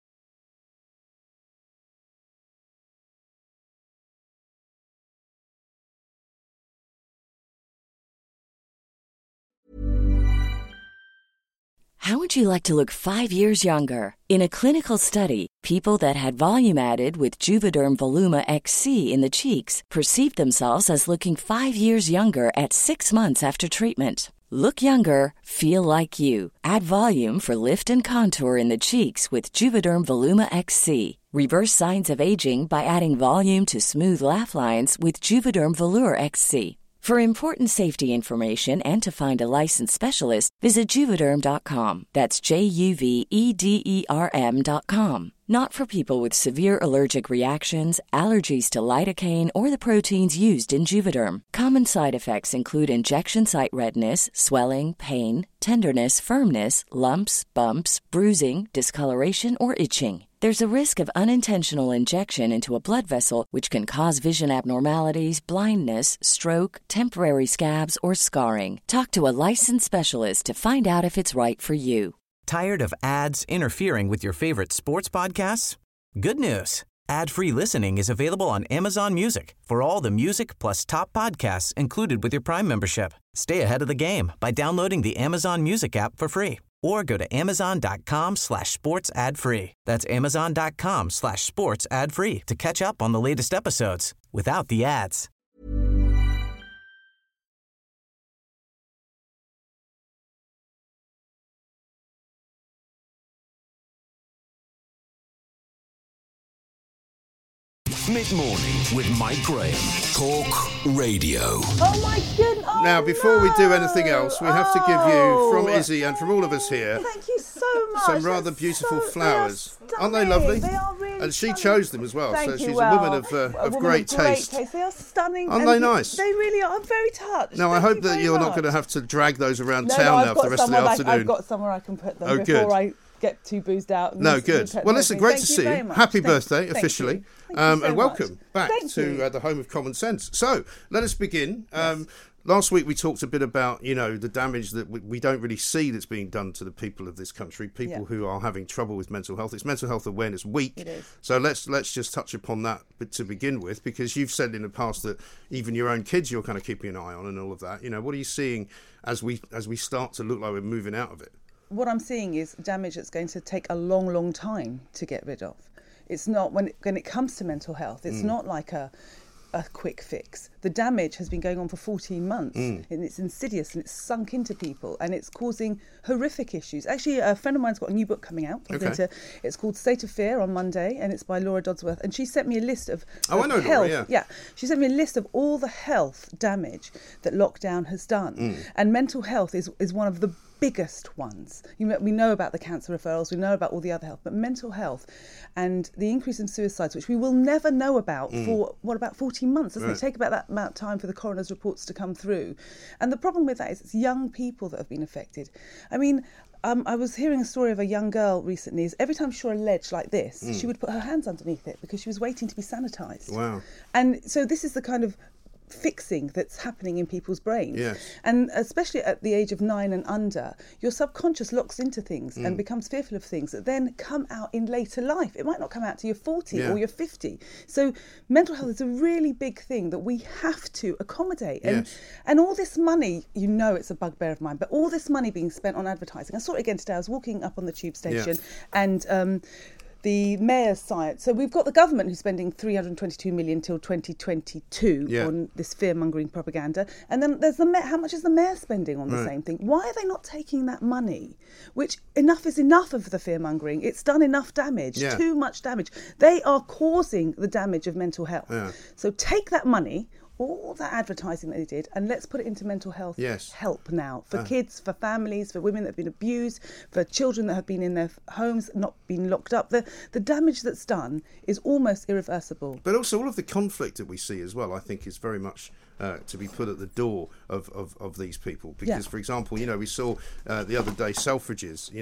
How would you like to look 5 years younger? In a clinical study, people that had volume added with Juvederm Voluma XC in the cheeks perceived themselves as looking 5 years younger at 6 months after treatment. Look younger, feel like you. Add volume for lift and contour in the cheeks with Juvederm Voluma XC. Reverse signs of aging by adding volume to smooth laugh lines with Juvederm Volure XC. For important safety information and to find a licensed specialist, visit Juvederm.com. That's JUVEDERM.com. Not for people with severe allergic reactions, allergies to lidocaine, or the proteins used in Juvederm. Common side effects include injection site redness, swelling, pain, tenderness, firmness, lumps, bumps, bruising, discoloration, or itching. There's a risk of unintentional injection into a blood vessel, which can cause vision abnormalities, blindness, stroke, temporary scabs, or scarring. Talk to a licensed specialist to find out if it's right for you. Tired of ads interfering with your favorite sports podcasts? Good news. Ad-free listening is available on Amazon Music for all the music plus top podcasts included with your Prime membership. Stay ahead of the game by downloading the Amazon Music app for free. Or go to amazon.com/sports ad free. That's amazon.com/sports ad free to catch up on the latest episodes without the ads. Mid-morning with Mike Graham. Talk Radio. Oh my goodness. Oh, now, before we do anything else, we have to give you, from Izzy and from all of us here, thank you so much. some rather beautiful flowers. Aren't they lovely? They are really and she stunning. chose them as well, Thank so you. she's Well, a woman of great taste. They are stunning. Aren't and they nice? They really are. I'm very touched. Now, I Thank hope you that very you're not much. going to have to drag those around No, town I've now got for the rest of the somewhere afternoon. I've got somewhere I can put them Oh, before good. I get too boozed out. No, good. Well, listen, great to see you. Happy birthday, officially. And welcome back to the home of common sense. So, let us begin. Last week we talked a bit about, the damage that we don't really see that's being done to the people of this country, people who are having trouble with mental health. It's Mental Health Awareness Week. It is. So let's just touch upon that to begin with, because you've said in the past that even your own kids you're kind of keeping an eye on and all of that. What are you seeing as we start to look like we're moving out of it? What I'm seeing is damage that's going to take a long, long time to get rid of. It's not, when it comes to mental health, it's not like a quick fix. The damage has been going on for 14 months and it's insidious and it's sunk into people and it's causing horrific issues. Actually, a friend of mine's got a new book coming out. It's called State of Fear on Monday and it's by Laura Dodsworth, and she sent me a list of I know health. Laura, yeah. She sent me a list of all the health damage that lockdown has done. And mental health is one of the biggest ones. We know about the cancer referrals, we know about all the other health, but mental health and the increase in suicides, which we will never know about for about 14 months, doesn't it? Take about that amount of time for the coroner's reports to come through. And the problem with that is it's young people that have been affected. I mean, I was hearing a story of a young girl recently. Is every time she saw a ledge like this, she would put her hands underneath it because she was waiting to be sanitised. Wow. And so this is the kind of fixing that's happening in people's brains. Yes. And especially at the age of 9 and under, your subconscious locks into things and becomes fearful of things that then come out in later life. It might not come out till you're 40 or you're 50. So mental health is a really big thing that we have to accommodate. And all this money, it's a bugbear of mine, but all this money being spent on advertising. I saw it again today. I was walking up on the tube station and the mayor's side. So we've got the government who's spending 322 million till 2022 on this fear-mongering propaganda. And then there's the mayor. How much is the mayor spending on the same thing? Why are they not taking that money? Which enough is enough of the fear-mongering. It's done enough damage, too much damage. They are causing the damage of mental health. Yeah. So take that money, all that advertising that they did, and let's put it into mental health help now for kids, for families, for women that have been abused, for children that have been in their homes, not been locked up. The damage that's done is almost irreversible. But also all of the conflict that we see as well, I think, is very much to be put at the door of these people. Because, for example, we saw the other day Selfridges,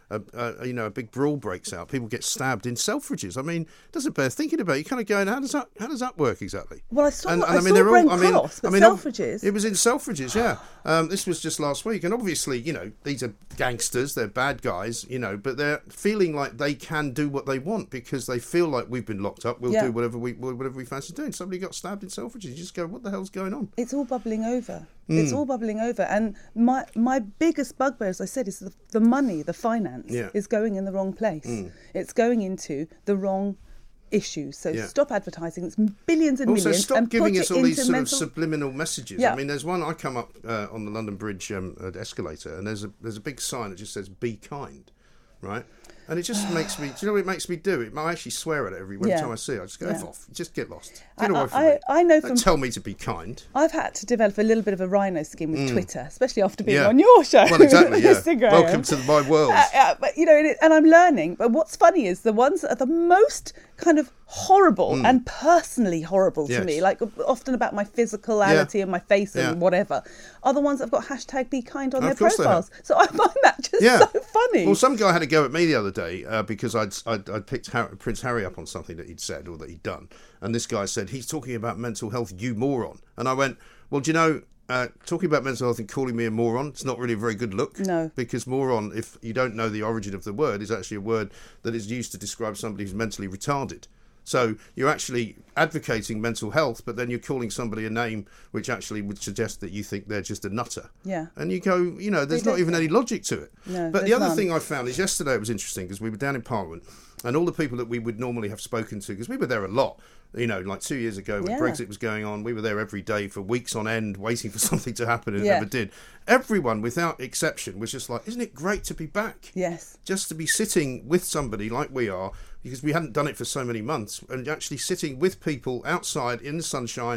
a big brawl breaks out. People get stabbed in Selfridges. I mean, doesn't bear thinking about. You kind of going, how does that work exactly? Well, I saw Brent Cross, but Selfridges. It was in Selfridges, yeah. This was just last week, and obviously, these are gangsters. They're bad guys, but they're feeling like they can do what they want because they feel like we've been locked up. We'll do whatever we fancy doing. Somebody got stabbed in Selfridges. You just go, what the hell's going on? It's all bubbling over. It's all bubbling over. And my biggest bugbear, as I said, is the money, the finance is going in the wrong place. It's going into the wrong issues. So stop advertising. It's billions and also, millions. Stop and giving put us it all these into sort of subliminal messages. Yeah. I mean, there's one, I come up on the London Bridge escalator, and there's a big sign that just says, "Be kind," right? And it just makes me, do you know what it makes me do? I actually swear at it every time I see it. I just go, F off, just get lost. Get away from me. I know Don't tell me to be kind. I've had to develop a little bit of a rhino skin with Twitter, especially after being on your show. Well, exactly, Welcome to my world. But, and I'm learning. But what's funny is the ones that are the most kind of horrible and personally horrible to me, like often about my physicality and my face and whatever, are the ones that have got hashtag be kind on their profiles. So I find that just so funny. Well, some guy had a go at me the other day because I'd picked Prince Harry up on something that he'd said or that he'd done. And this guy said, he's talking about mental health, you moron. And I went, well, do you know, talking about mental health and calling me a moron, it's not really a very good look. No. Because moron, if you don't know the origin of the word, is actually a word that is used to describe somebody who's mentally retarded. So you're actually advocating mental health, but then you're calling somebody a name which actually would suggest that you think they're just a nutter. Yeah. And you go, there's not even any logic to it. No, but the other thing I found is yesterday it was interesting because we were down in Parliament and all the people that we would normally have spoken to, because we were there a lot, like 2 years ago when Brexit was going on, we were there every day for weeks on end waiting for something to happen and it never did. Everyone, without exception, was just like, isn't it great to be back? Yes. Just to be sitting with somebody like we are, because we hadn't done it for so many months, and actually sitting with people outside in the sunshine,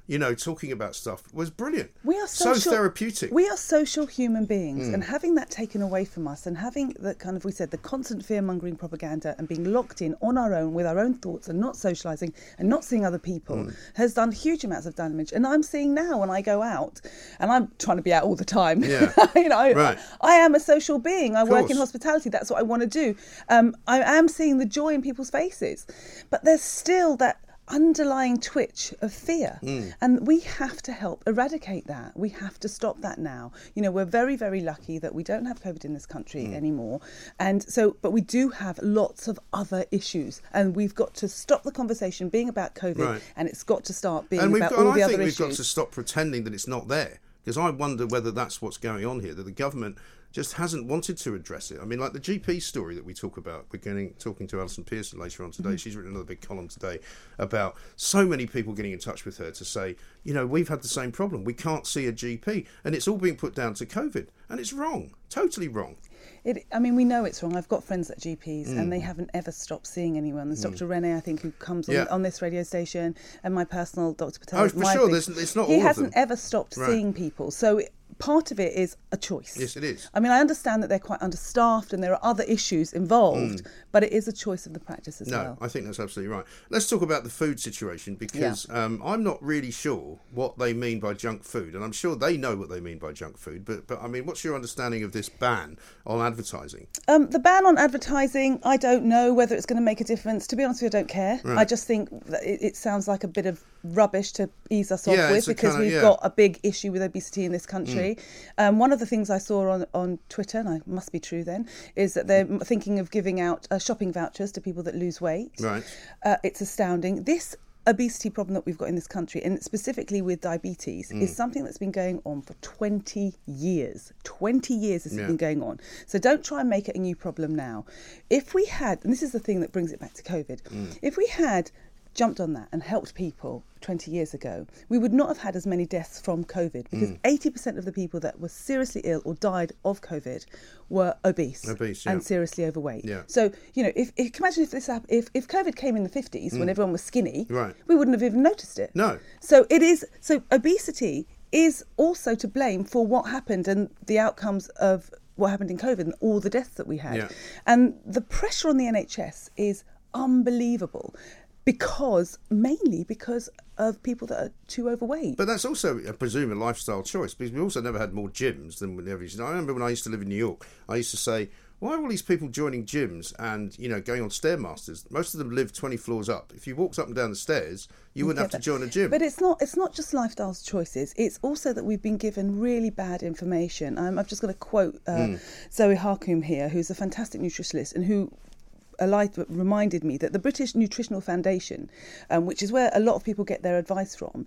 talking about stuff was brilliant. We are so therapeutic. We are social human beings, and having that taken away from us, and having the kind of, the constant fear-mongering propaganda, and being locked in on our own with our own thoughts and not socialising and not seeing other people has done huge amounts of damage. And I'm seeing now when I go out, and I'm trying to be out all the time. Yeah. Right. I am a social being. I work in hospitality. That's what I want to do. I am seeing the joy in people's faces, but there's still that underlying twitch of fear, and we have to help eradicate that. We have to stop that now. We're very, very lucky that we don't have COVID in this country anymore, and so, but we do have lots of other issues, and we've got to stop the conversation being about COVID, and it's got to start being about all the other issues. I think we've got to stop pretending that it's not there, because I wonder whether that's what's going on here, that the government just hasn't wanted to address it. I mean, like the GP story that we talk about, we're talking to Alison Pearson later on today. She's written another big column today about so many people getting in touch with her to say, we've had the same problem. We can't see a GP. And it's all being put down to COVID. And it's wrong, totally wrong. We know it's wrong. I've got friends at GPs and they haven't ever stopped seeing anyone. There's Dr. Renee, I think, who comes on this radio station, and my personal Dr. Patel. Oh, for sure. It's not all of them. He hasn't ever stopped seeing people. So part of it is a choice. Yes, it is. I understand that they're quite understaffed and there are other issues involved, but it is a choice of the practice as well. No, I think that's absolutely right. Let's talk about the food situation, because I'm not really sure what they mean by junk food, and I'm sure they know what they mean by junk food, but what's your understanding of this ban on advertising? The ban on advertising, I don't know whether it's going to make a difference. To be honest with you, I don't care. Right. I just think that it sounds like a bit of rubbish to ease us off with, because we've got a big issue with obesity in this country. One of the things I saw on Twitter, and it must be true then, is that they're thinking of giving out shopping vouchers to people that lose weight. Right. It's astounding. This obesity problem that we've got in this country, and specifically with diabetes, is something that's been going on for 20 years. 20 years this has been going on. So don't try and make it a new problem now. If we had, and this is the thing that brings it back to COVID, if we had jumped on that and helped people 20 years ago, we would not have had as many deaths from COVID, because 80% of the people that were seriously ill or died of COVID were obese and seriously overweight. Yeah. So, if imagine if COVID came in the 50s when everyone was skinny, we wouldn't have even noticed it. No. So obesity is also to blame for what happened and the outcomes of what happened in COVID and all the deaths that we had. Yeah. And the pressure on the NHS is unbelievable. Mainly because of people that are too overweight. But that's also, I presume, a lifestyle choice, because we also never had more gyms than we ever used to. I remember when I used to live in New York, I used to say, why are all these people joining gyms and, going on Stairmasters? Most of them live 20 floors up. If you walked up and down the stairs, you wouldn't have to join a gym. But it's not just lifestyle choices. It's also that we've been given really bad information. I'm just going to quote Zoe Harcombe here, who's a fantastic nutritionist and who reminded me that the British Nutritional Foundation, which is where a lot of people get their advice from,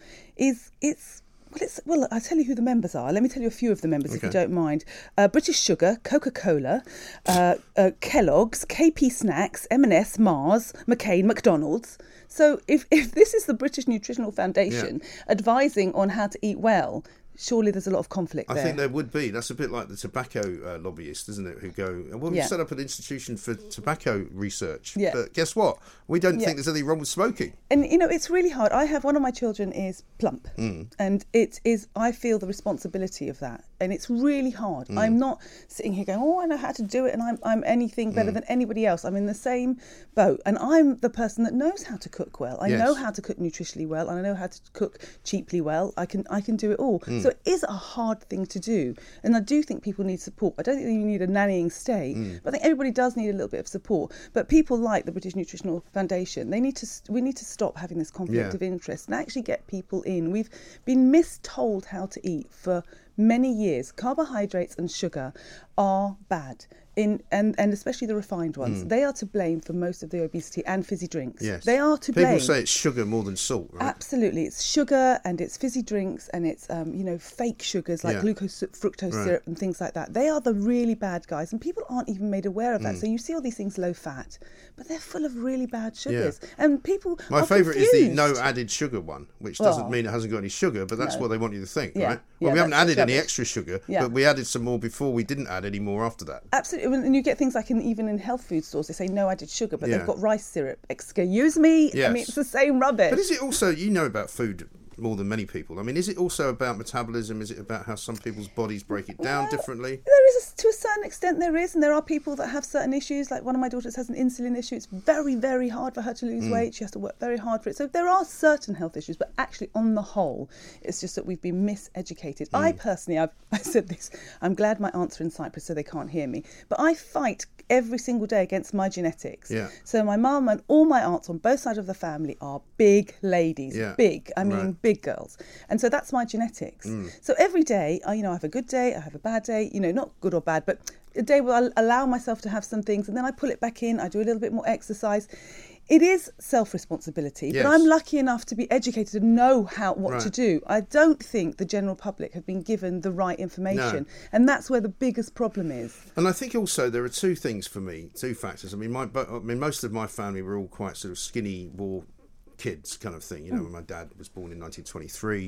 I'll tell you who the members are. Let me tell you a few of the members, if you don't mind. British Sugar, Coca-Cola, Kellogg's, KP Snacks, M&S, Mars, McCain, McDonald's. So if this is the British Nutritional Foundation advising on how to eat well, surely there's a lot of conflict there. I think there would be. That's a bit like the tobacco lobbyists, isn't it, who go, we've set up an institution for tobacco research. Yeah. But guess what? We don't think there's anything wrong with smoking. And, it's really hard. I have one of my children is plump. And I feel the responsibility of that. And it's really hard. I'm not sitting here going, I know how to do it and I'm anything better than anybody else. I'm in the same boat. And I'm the person that knows how to cook well. I know how to cook nutritionally well, and I know how to cook cheaply well. I can do it all. So it is a hard thing to do. And I do think people need support. I don't think you need a nannying state, but I think everybody does need a little bit of support. But people like the British Nutritional Foundation, we need to stop having this conflict of interest and actually get people in. We've been mistold how to eat for many years. Carbohydrates and sugar are bad. And especially the refined ones. They are to blame for most of the obesity and fizzy drinks. Yes. They are to blame. People say it's sugar more than salt, right? Absolutely. It's sugar and it's fizzy drinks and it's, fake sugars like glucose, fructose syrup and things like that. They are the really bad guys, and people aren't even made aware of that. So you see all these things low fat, but they're full of really bad sugars. Yeah. And people My favourite is the no added sugar one, which doesn't mean it hasn't got any sugar, but that's what they want you to think, right? Well, we haven't added any extra sugar, but we added some more before we didn't add any more after that. Absolutely. And you get things like even in health food stores, they say no added sugar, but they've got rice syrup. Excuse me? Yes. I mean, it's the same rubbish. But is it also, about food more than many people. I mean, is it also about metabolism? Is it about how some people's bodies break it down differently? There is, to a certain extent, there is. And there are people that have certain issues. Like one of my daughters has an insulin issue. It's very, very hard for her to lose weight. She has to work very hard for it. So there are certain health issues. But actually, on the whole, it's just that we've been miseducated. I personally, I said this, I'm glad my aunts are in Cyprus so they can't hear me. But I fight every single day against my genetics. Yeah. So my mum and all my aunts on both sides of the family are big ladies, big, I mean big girls. And so that's my genetics. So every day, I have a good day, I have a bad day, not good or bad, but a day where I'll allow myself to have some things and then I pull it back in, I do a little bit more exercise. It is self-responsibility, but I'm lucky enough to be educated and know what to do. I don't think the general public have been given the right information, and that's where the biggest problem is. And I think also there are two things for me, two factors. I mean, most of my family were all quite sort of skinny, war kids kind of thing. My dad was born in 1923.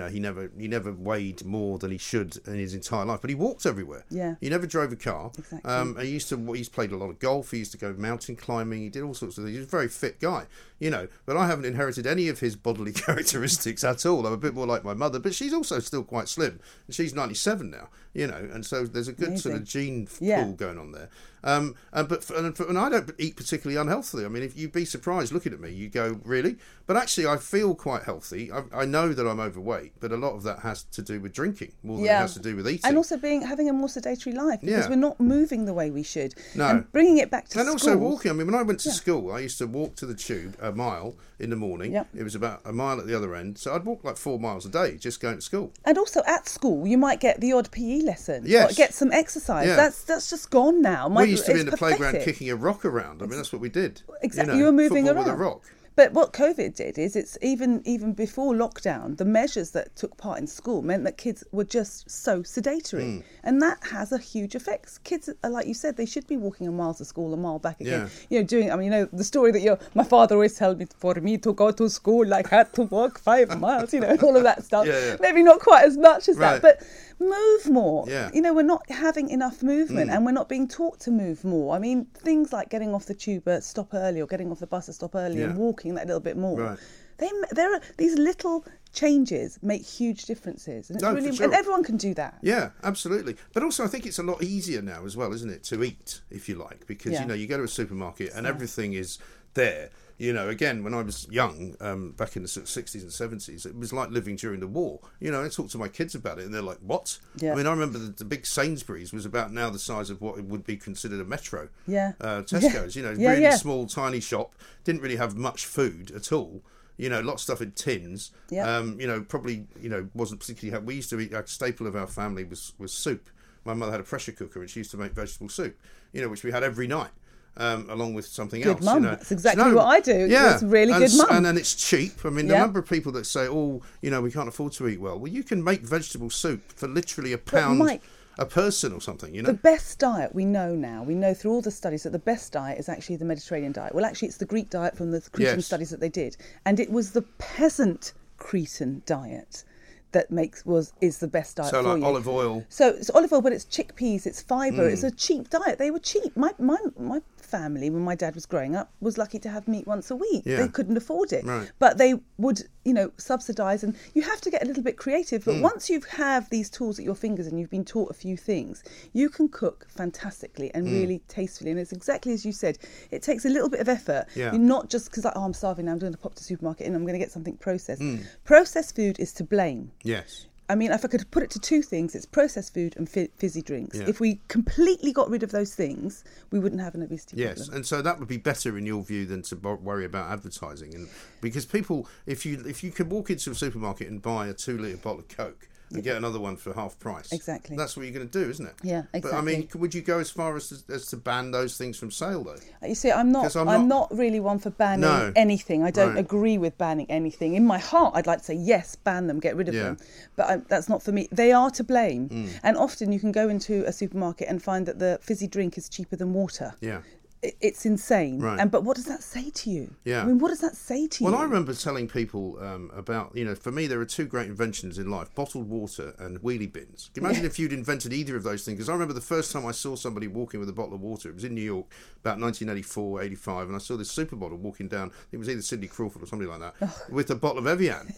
He never weighed more than he should in his entire life, but he walked everywhere. Yeah. He never drove a car. Exactly. He's played a lot of golf. He used to go mountain climbing. He did all sorts of things. He was a very fit guy, but I haven't inherited any of his bodily characteristics at all. I'm a bit more like my mother, but she's also still quite slim. And she's 97 now, and so there's a good sort of gene pool going on there. And I don't eat particularly unhealthily. I mean, if you'd be surprised looking at me, you go, really? But actually, I feel quite healthy. I know that I'm overweight, but a lot of that has to do with drinking more than it has to do with eating. And also having a more sedentary life, because we're not moving the way we should. No. And bringing it back to and school. Also walking. I mean, when I went to school, I used to walk to the tube a mile in the morning. Yep. It was about a mile at the other end. So I'd walk like 4 miles a day just going to school. And also at school, you might get the odd PE lesson. Yes. Or get some exercise. Yeah. That's just gone now. We used to be in the playground kicking a rock around. I mean, that's what we did. Exactly. You were moving football around. with a rock. But what COVID did is it's even before lockdown, the measures that took part in school meant that kids were just so sedentary. And that has a huge effect. Kids are, like you said, they should be walking a mile to school, a mile back again. Yeah. The story that my father always told me, for me to go to school, I had to walk 5 miles, all of that stuff. Yeah. Maybe not quite as much as Right. that, but move more. Yeah. We're not having enough movement and we're not being taught to move more. I mean, things like getting off the tube at stop early or getting off the bus at stop early and walking that little bit more. Right. There are these little changes make huge differences, and it's really, for sure. and everyone can do that. Yeah, absolutely. But also, I think it's a lot easier now as well, isn't it, to eat, if you like, because you go to a supermarket and everything is there. Again, when I was young, back in the 60s and 70s, it was like living during the war. I talk to my kids about it and they're like, what? Yeah. I mean, I remember the big Sainsbury's was about now the size of what would be considered a metro. Yeah. Tesco's, really small, tiny shop, didn't really have much food at all. Lots of stuff in tins. Yeah. Probably, wasn't particularly... We used to eat, a staple of our family was soup. My mother had a pressure cooker and she used to make vegetable soup, which we had every night. Along with something else. Good mum. That's exactly what I do. Yeah. It's really good mum. And it's cheap. I mean, the number of people that say, we can't afford to eat well. Well, you can make vegetable soup for literally £1 a person or something, The best diet we know now, we know through all the studies that the best diet is actually the Mediterranean diet. Well, actually, it's the Greek diet from the Cretan studies that they did. And it was the peasant Cretan diet that is the best diet for you. So like olive oil. So it's olive oil, but it's chickpeas, it's fibre. It's a cheap diet. They were cheap. My family, when my dad was growing up, was lucky to have meat once a week. Yeah. They couldn't afford it. Right. But they would, subsidise, and you have to get a little bit creative. But once you have these tools at your fingers and you've been taught a few things, you can cook fantastically and really tastefully. And it's exactly as you said, it takes a little bit of effort. Yeah. You're not just because I'm starving now, I'm going to pop to the supermarket and I'm going to get something processed. Processed food is to blame. Yes. I mean, if I could put it to two things, it's processed food and fizzy drinks. Yeah. If we completely got rid of those things, we wouldn't have an obesity problem. Yes, and so that would be better in your view than to worry about advertising. And because people, if you could walk into a supermarket and buy a 2-litre bottle of Coke and get another one for half price. Exactly. That's what you're going to do, isn't it? Yeah, exactly. But I mean, would you go as far as to ban those things from sale, though? You see, I'm not really one for banning anything. I don't agree with banning anything. In my heart, I'd like to say, yes, ban them, get rid of them. But that's not for me. They are to blame. And often you can go into a supermarket and find that the fizzy drink is cheaper than water. Yeah. It's insane. Right. But what does that say to you? Yeah. I mean, what does that say to you? Well, I remember telling people about, for me, there are two great inventions in life, bottled water and wheelie bins. Can you imagine if you'd invented either of those things? Because I remember the first time I saw somebody walking with a bottle of water, it was in New York, about 1984, 85, and I saw this supermodel walking down, it was either Cindy Crawford or somebody like that, with a bottle of Evian.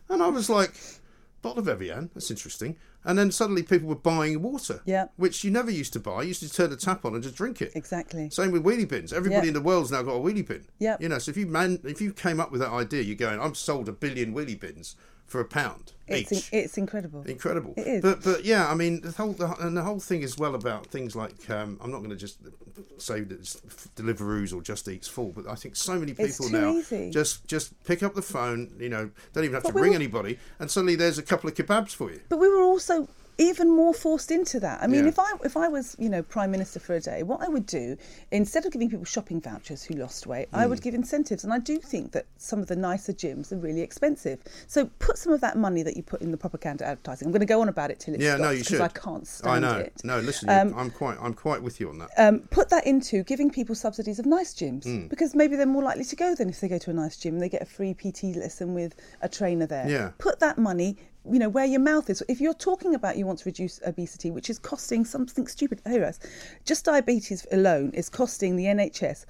And I was like, bottle of Evian, that's interesting. And then suddenly people were buying water, which you never used to buy. You used to turn the tap on and just drink it. Exactly. Same with wheelie bins. Everybody in the world's now got a wheelie bin. Yeah. You know, so if you came up with that idea, you're going, I've sold 1 billion wheelie bins for £1 each. It's incredible. Incredible. It is. But yeah, I mean, the whole thing as well about things like, I'm not going to just say that it's Deliveroo's or Just Eat's full, but I think so many people now easy. just pick up the phone, you know, don't even have to ring anybody, and suddenly there's a couple of kebabs for you. But we were also even more forced into that. I mean, if I was, you know, Prime Minister for a day, what I would do, instead of giving people shopping vouchers who lost weight, I would give incentives. And I do think that some of the nicer gyms are really expensive. So put some of that money that you put in the propaganda advertising. I'm going to go on about it till it stops, no, you should. because I can't stand it. No, listen, I'm quite with you on that. Put that into giving people subsidies of nice gyms, because maybe they're more likely to go than if they go to a nice gym and they get a free PT lesson with a trainer there. Yeah. Put that money, you know, where your mouth is. If you're talking about you want to reduce obesity, which is costing something stupid, just diabetes alone is costing the NHS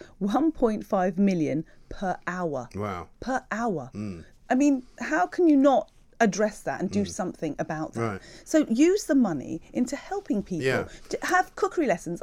1.5 million per hour. Wow. Per hour. I mean, how can you not address that and do something about that? Right. So use the money into helping people. To have cookery lessons.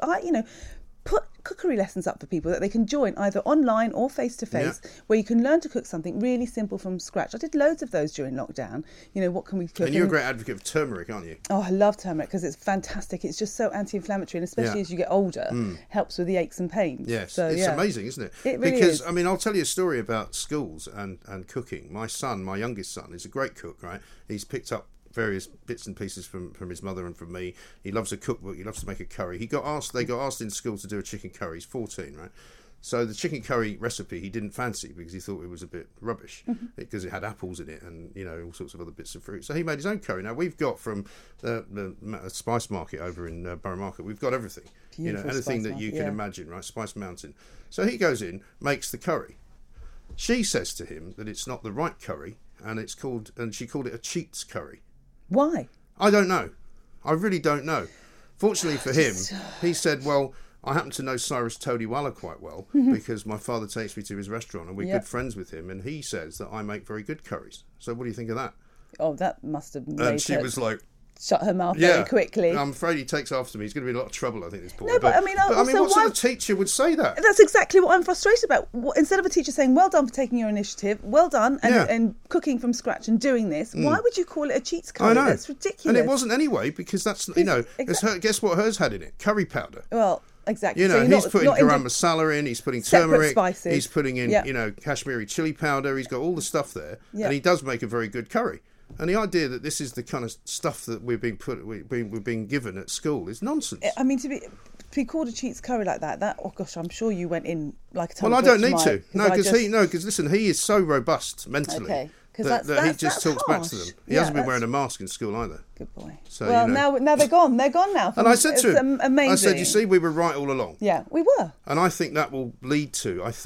Put cookery lessons up for people that they can join either online or face-to-face, where you can learn to cook something really simple from scratch. I did loads of those during lockdown. You know, what can we cook? And you're a great advocate of turmeric, aren't you? Oh, I love turmeric because it's fantastic. It's just so anti-inflammatory, and especially as you get older, helps with the aches and pains. Yes, so, it's amazing, isn't it? It really because, is. I mean, I'll tell you a story about schools and cooking. My youngest son, is a great cook, right? He's picked up various bits and pieces from his mother and from me. He loves a cookbook. He loves to make a curry. They got asked in school to do a chicken curry. He's 14, right? So the chicken curry recipe he didn't fancy because he thought it was a bit rubbish because it had apples in it and, you know, all sorts of other bits of fruit. So he made his own curry. Now we've got from the Spice Market over in Borough Market, we've got everything. Beautiful, you know, anything that you can imagine, right? Spice Mountain. So he goes in, makes the curry. She says to him that it's not the right curry, and she called it a cheats curry. Why? I don't know. I really don't know. Fortunately for him, he said, well, I happen to know Cyrus Todiwala quite well because my father takes me to his restaurant and we're good friends with him, and he says that I make very good curries. So what do you think of that? Oh, that must have made And she was like, shut her mouth very quickly. I'm afraid he takes after me. He's going to be in a lot of trouble, I think, this boy. No, but I mean, what sort of teacher would say that? That's exactly what I'm frustrated about. Instead of a teacher saying, well done for taking your initiative, well done, and cooking from scratch and doing this, why would you call it a cheats curry? I know. That's ridiculous. And it wasn't anyway, because that's, you know, guess what hers had in it? Curry powder. Well, exactly. You know, so he's putting garam masala in, he's putting turmeric, spices. He's putting in, you know, Kashmiri chili powder, he's got all the stuff there, and he does make a very good curry. And the idea that this is the kind of stuff that we're being given at school is nonsense. I mean, to be called a cheats curry like that, oh gosh, I'm sure you went in like a ton Well, of I don't bricks, need Mike, to. Because listen, he is so robust mentally. Okay. That he just talks back to them. He hasn't been wearing a mask in school either. Good boy. So, well, you know. now they're gone. They're gone now. And I said to him, amazing. I said, you see, we were right all along. Yeah, we were. And I think that will lead to, a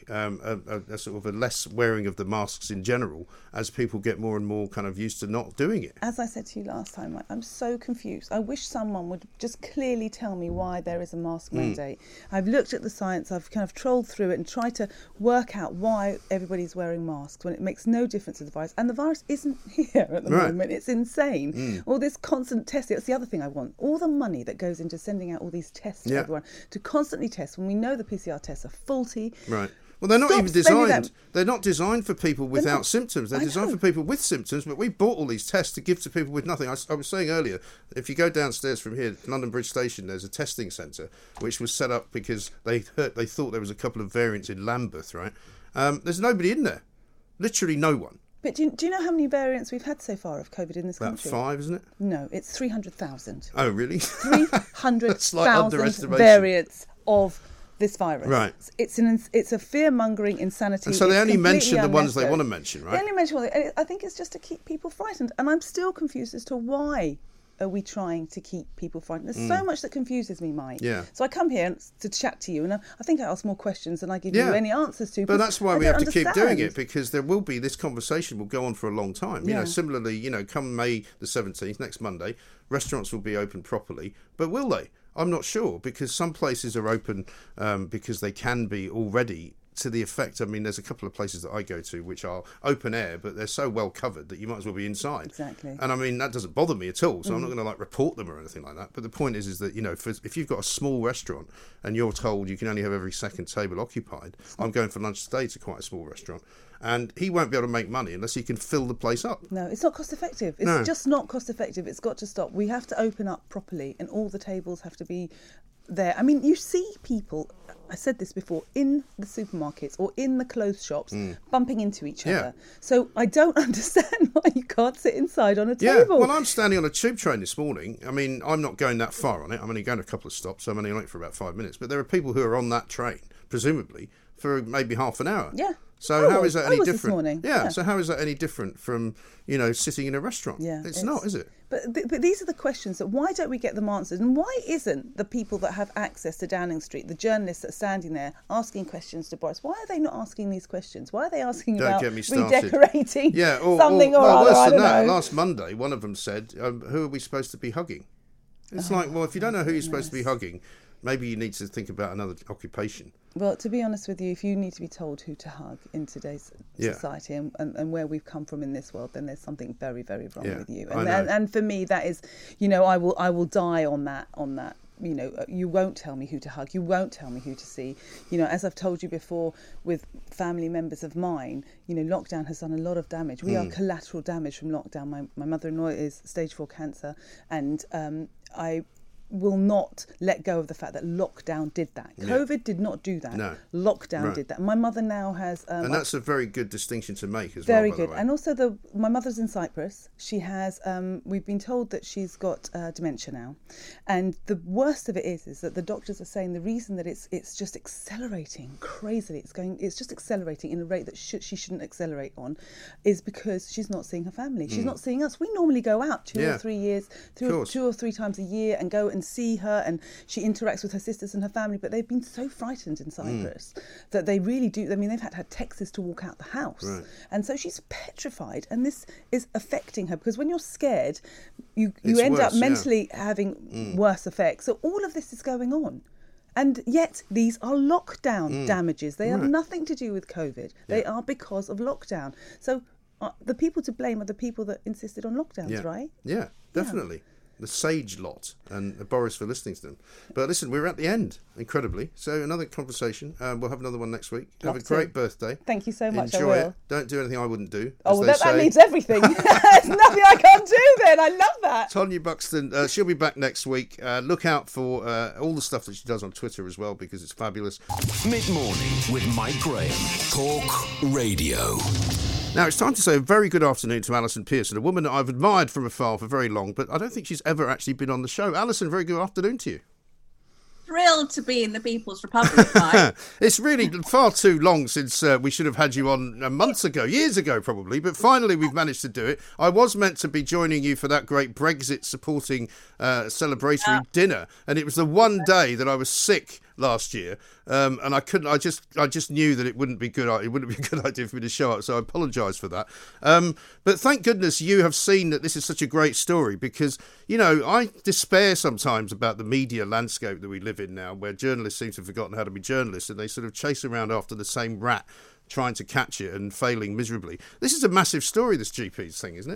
sort of a less wearing of the masks in general as people get more and more kind of used to not doing it. As I said to you last time, I'm so confused. I wish someone would just clearly tell me why there is a mask mandate. I've looked at the science, I've kind of trolled through it and tried to work out why everybody's wearing masks when it makes no difference to the virus. And the virus isn't here at the moment. It's insane. All this constant testing. That's the other thing I want. All the money that goes into sending out all these tests to everyone to constantly test when we know the PCR tests are faulty. Right. Well, they're not even designed. They're not designed for people without symptoms. They're designed for people with symptoms. But we bought all these tests to give to people with nothing. I was saying earlier, if you go downstairs from here, London Bridge Station, there's a testing centre which was set up because they thought there was a couple of variants in Lambeth. Right. There's nobody in there. Literally no one. But do you know how many variants we've had so far of COVID in this country? About 5, isn't it? No, it's 300,000. Oh, really? 300,000 variants of this virus. Right. It's a fear-mongering insanity. And so they only mention the ones they want to mention, right? They only mention I think it's just to keep people frightened. And I'm still confused as to why are we trying to keep people frightened. There's so much that confuses me, Mike. Yeah. So I come here to chat to you, and I think I ask more questions than I give you any answers to. But that's why we have to keep doing it, because there will be, this conversation will go on for a long time. You know, similarly, you know, come May the 17th, next Monday, restaurants will be open properly. But will they? I'm not sure, because some places are open because they can be already to the effect, I mean, there's a couple of places that I go to which are open air, but they're so well covered that you might as well be inside. Exactly. And I mean, that doesn't bother me at all, so I'm not going to like report them or anything like that. But the point is that, you know, if you've got a small restaurant and you're told you can only have every second table occupied, I'm going for lunch today to quite a small restaurant, and he won't be able to make money unless he can fill the place up. No, it's not cost effective. It's just not cost effective. It's got to stop. We have to open up properly, and all the tables have to be there. I mean, you see people, I said this before, in the supermarkets or in the clothes shops bumping into each other. So I don't understand why you can't sit inside on a table. Well, I'm standing on a tube train this morning. I mean, I'm not going that far on it. I'm only going a couple of stops. So I'm only on it for about 5 minutes. But there are people who are on that train, presumably, for maybe half an hour. Yeah. So how is that any different? This morning. Yeah. So how is that any different from, you know, sitting in a restaurant? Yeah, it's not, is it? But these are the questions that why don't we get them answered? And why isn't the people that have access to Downing Street, the journalists that are standing there asking questions to Boris, why are they not asking these questions? Why are they asking about redecorating something or other? Worse than that, last Monday, one of them said, who are we supposed to be hugging? It's like, well, if you don't know who you're supposed to be hugging, maybe you need to think about another occupation. Well, to be honest with you, if you need to be told who to hug in today's society and where we've come from in this world, then there's something very, very wrong with you. And for me, that is, you know, I will die on that. You know, you won't tell me who to hug. You won't tell me who to see. You know, as I've told you before with family members of mine, you know, lockdown has done a lot of damage. We are collateral damage from lockdown. My mother-in-law is stage 4 cancer, and I will not let go of the fact that lockdown did that. COVID did not do that. No. Lockdown did that. My mother now has... and that's a very good distinction to make as very well, good. by the way. And also, my mother's in Cyprus. She has... we've been told that she's got dementia now. And the worst of it is that the doctors are saying the reason that it's just accelerating crazily, it's just accelerating in a rate that she shouldn't accelerate on, is because she's not seeing her family. She's not seeing us. We normally go out 2 or 3 years, two or three times a year, and go and see her, and she interacts with her sisters and her family, but they've been so frightened in Cyprus that they really do. I mean, they've had texts to walk out the house, and so she's petrified, and this is affecting her, because when you're scared, you end up mentally having worse effects. So all of this is going on. And yet these are lockdown damages. They have nothing to do with COVID. They are because of lockdown. So the people to blame are the people that insisted on lockdowns, right? Yeah, definitely. Yeah. The sage lot, and Boris for listening to them. But listen, we're at the end, incredibly. So another conversation. We'll have another one next week. Have a great birthday. Thank you so much. Enjoy it. Don't do anything I wouldn't do. Oh, that means everything. There's nothing I can't do then. I love that. Tonya Buxton, she'll be back next week. Look out for all the stuff that she does on Twitter as well, because it's fabulous. Mid-morning with Mike Graham. Talk Radio. Now, it's time to say a very good afternoon to Alison Pearson, a woman that I've admired from afar for very long, but I don't think she's ever actually been on the show. Alison, very good afternoon to you. Thrilled to be in the People's Republic, Mike. It's really far too long since we should have had you on months ago, years ago probably, but finally we've managed to do it. I was meant to be joining you for that great Brexit supporting celebratory dinner, and it was the one day that I was sick last year, and I couldn't. I just knew that it wouldn't be good. It wouldn't be a good idea for me to show up, so I apologise for that. But thank goodness you have seen that this is such a great story, because you know I despair sometimes about the media landscape that we live in now, where journalists seem to have forgotten how to be journalists, and they sort of chase around after the same rat, trying to catch it and failing miserably. This is a massive story, this GPs thing, isn't it?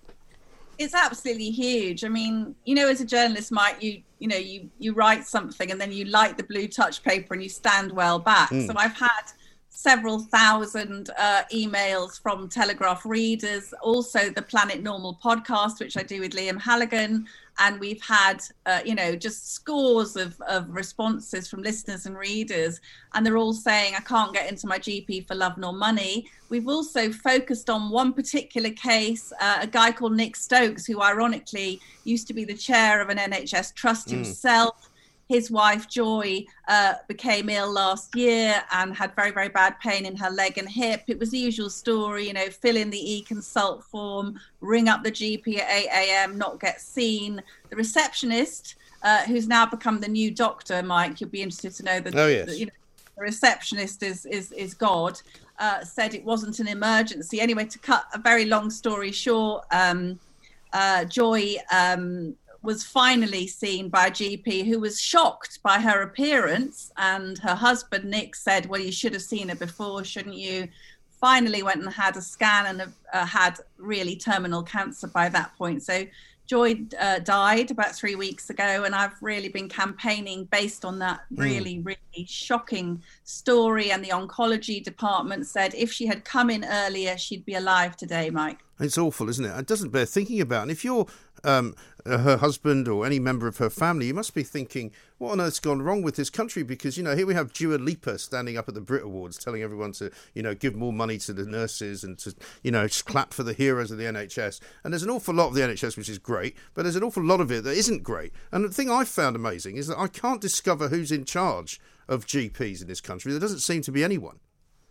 It's absolutely huge. I mean, you know, as a journalist, Mike, you write something and then you light the blue touch paper and you stand well back. So I've had several thousand emails from Telegraph readers, also the Planet Normal podcast, which I do with Liam Halligan. And we've had, just scores of responses from listeners and readers. And they're all saying, I can't get into my GP for love nor money. We've also focused on one particular case, a guy called Nick Stokes, who ironically used to be the chair of an NHS trust himself. His wife, Joy, became ill last year and had very, very bad pain in her leg and hip. It was the usual story, you know, fill in the e-consult form, ring up the GP at 8 a.m, not get seen. The receptionist, who's now become the new doctor, Mike, you'll be interested to know that the receptionist is God, said it wasn't an emergency. Anyway, to cut a very long story short, Joy was finally seen by a GP who was shocked by her appearance, and her husband Nick said, well, you should have seen her before, shouldn't you? Finally went and had a scan and had really terminal cancer by that point. So Joy died about 3 weeks ago, and I've really been campaigning based on that really shocking story. And the oncology department said if she had come in earlier, she'd be alive today, Mike. It's awful, isn't it? It doesn't bear thinking about. And if you're her husband or any member of her family, you must be thinking, what on earth's gone wrong with this country? Because, you know, here we have Dua Lipa standing up at the Brit Awards telling everyone to, you know, give more money to the nurses and to, you know, clap for the heroes of the NHS. And there's an awful lot of the NHS which is great, but there's an awful lot of it that isn't great. And the thing I've found amazing is that I can't discover who's in charge of GPs in this country. There doesn't seem to be anyone.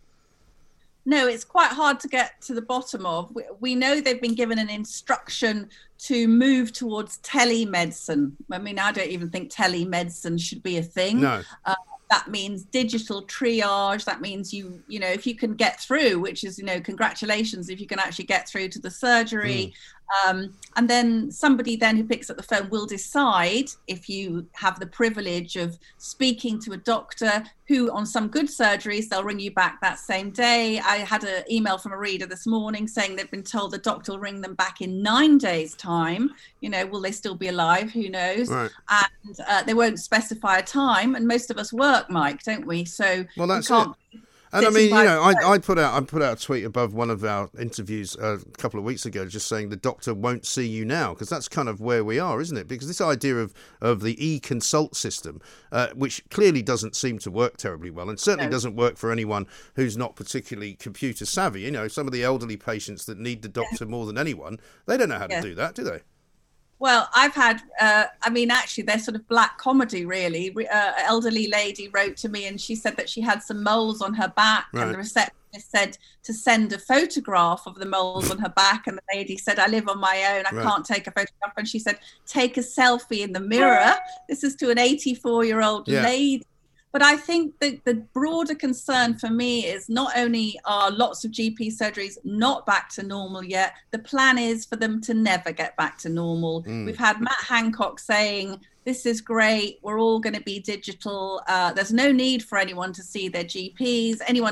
No, it's quite hard to get to the bottom of. We know they've been given an instruction to move towards telemedicine. I mean, I don't even think telemedicine should be a thing. No. That means digital triage. That means you know, if you can get through, which is, you know, congratulations, if you can actually get through to the surgery. And then somebody then who picks up the phone will decide, if you have the privilege of speaking to a doctor who on some good surgeries, they'll ring you back that same day. I had an email from a reader this morning saying they've been told the doctor will ring them back in 9 days' time. You know, will they still be alive? Who knows? Right. And they won't specify a time. And most of us work, Mike, don't we? So well, that's it. And I mean, you know, I put out a tweet above one of our interviews a couple of weeks ago, just saying the doctor won't see you now, because that's kind of where we are, isn't it? Because this idea of the e-consult system, which clearly doesn't seem to work terribly well, and certainly doesn't work for anyone who's not particularly computer savvy. You know, some of the elderly patients that need the doctor more than anyone, they don't know how to do that, do they? Well, I've had, I mean, actually, they're sort of black comedy, really. An elderly lady wrote to me and she said that she had some moles on her back, and the receptionist said to send a photograph of the moles on her back. And the lady said, I live on my own. I can't take a photograph. And she said, take a selfie in the mirror. This is to an 84-year-old lady. But I think that the broader concern for me is not only are lots of GP surgeries not back to normal yet, the plan is for them to never get back to normal. We've had Matt Hancock saying, this is great, we're all going to be digital. There's no need for anyone to see their GPs. Anyone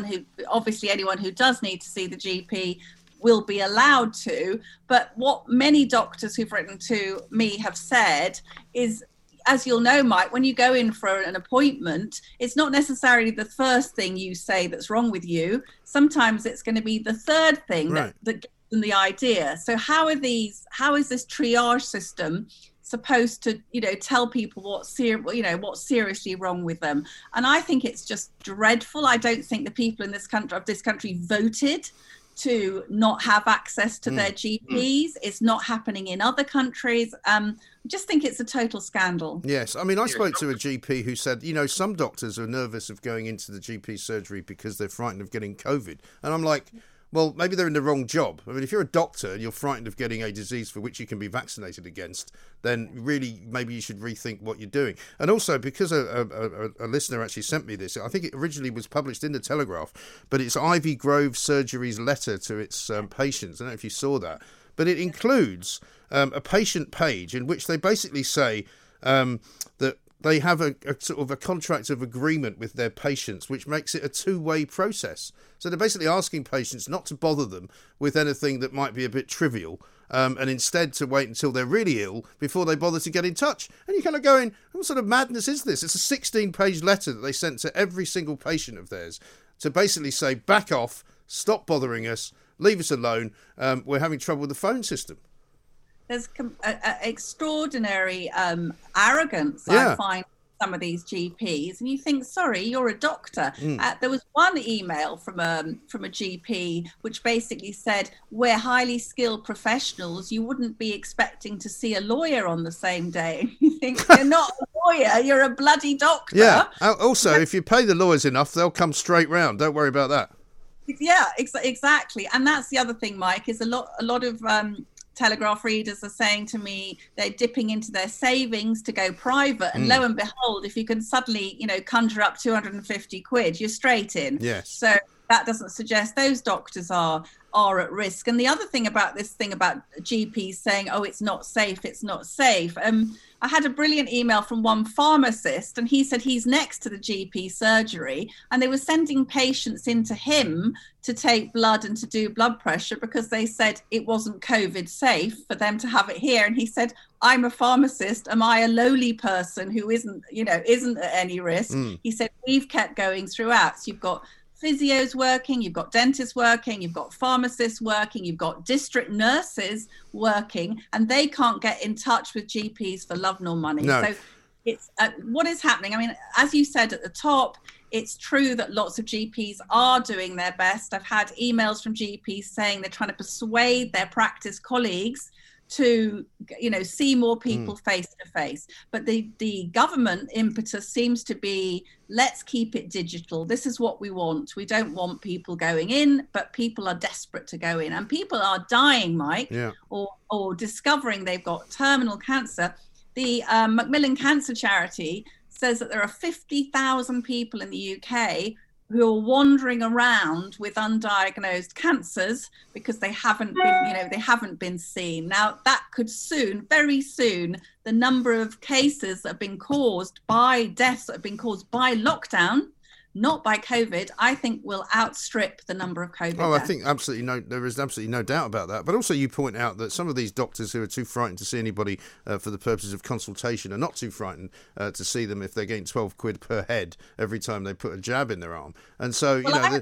who does need to see the GP will be allowed to. But what many doctors who've written to me have said is, as you'll know, Mike, when you go in for an appointment, it's not necessarily the first thing you say that's wrong with you. Sometimes it's going to be the third thing that gives them the idea. So how is this triage system supposed to, you know, tell people what's seriously wrong with them? And I think it's just dreadful. I don't think the people in this country voted to not have access to their GPs. It's not happening in other countries. I just think it's a total scandal. Yes. I mean, I spoke to a GP who said, you know, some doctors are nervous of going into the GP surgery because they're frightened of getting COVID. And I'm like, well, maybe they're in the wrong job. I mean, if you're a doctor and you're frightened of getting a disease for which you can be vaccinated against, then really maybe you should rethink what you're doing. And also, because a listener actually sent me this, I think it originally was published in the Telegraph, but it's Ivy Grove Surgery's letter to its patients. I don't know if you saw that, but it includes a patient page in which they basically say that they have a sort of a contract of agreement with their patients, which makes it a two-way process. So they're basically asking patients not to bother them with anything that might be a bit trivial, and instead to wait until they're really ill before they bother to get in touch. And you're kind of going, what sort of madness is this? It's a 16-page letter that they sent to every single patient of theirs to basically say, back off, stop bothering us, leave us alone, we're having trouble with the phone system. There's extraordinary arrogance, I find, some of these GPs, and you think, sorry, you're a doctor. There was one email from a GP which basically said, we're highly skilled professionals, you wouldn't be expecting to see a lawyer on the same day. You think, you're not a lawyer, you're a bloody doctor. Yeah. Also, if you pay the lawyers enough, they'll come straight round. Don't worry about that. Yeah, exactly. And that's the other thing, Mike, is a lot of Telegraph readers are saying to me they're dipping into their savings to go private, and lo and behold, if you can suddenly, you know, conjure up 250 quid, you're straight in. Yes. So that doesn't suggest those doctors are at risk. And the other thing about this thing about GPs saying, oh, it's not safe, I had a brilliant email from one pharmacist, and he said he's next to the GP surgery, and they were sending patients into him to take blood and to do blood pressure because they said it wasn't COVID safe for them to have it here. And he said, I'm a pharmacist. Am I a lowly person who isn't at any risk? He said, we've kept going throughout. So you've got physios working, you've got dentists working, you've got pharmacists working, you've got district nurses working, and they can't get in touch with GPs for love nor money. No. So it's what is happening. I mean, as you said at the top, it's true that lots of GPs are doing their best. I've had emails from GPs saying they're trying to persuade their practice colleagues to, see more people face to face. But the government impetus seems to be, let's keep it digital. This is what we want. We don't want people going in, but people are desperate to go in. And people are dying, Mike, or discovering they've got terminal cancer. The Macmillan Cancer Charity says that there are 50,000 people in the UK who are wandering around with undiagnosed cancers because they haven't been seen. Now, that could very soon, the number of cases that have been caused by deaths that have been caused by lockdown, not by COVID, I think will outstrip the number of COVID deaths. I think there is absolutely no doubt about that. But also you point out that some of these doctors who are too frightened to see anybody for the purposes of consultation are not too frightened to see them if they're getting 12 quid per head every time they put a jab in their arm. And so,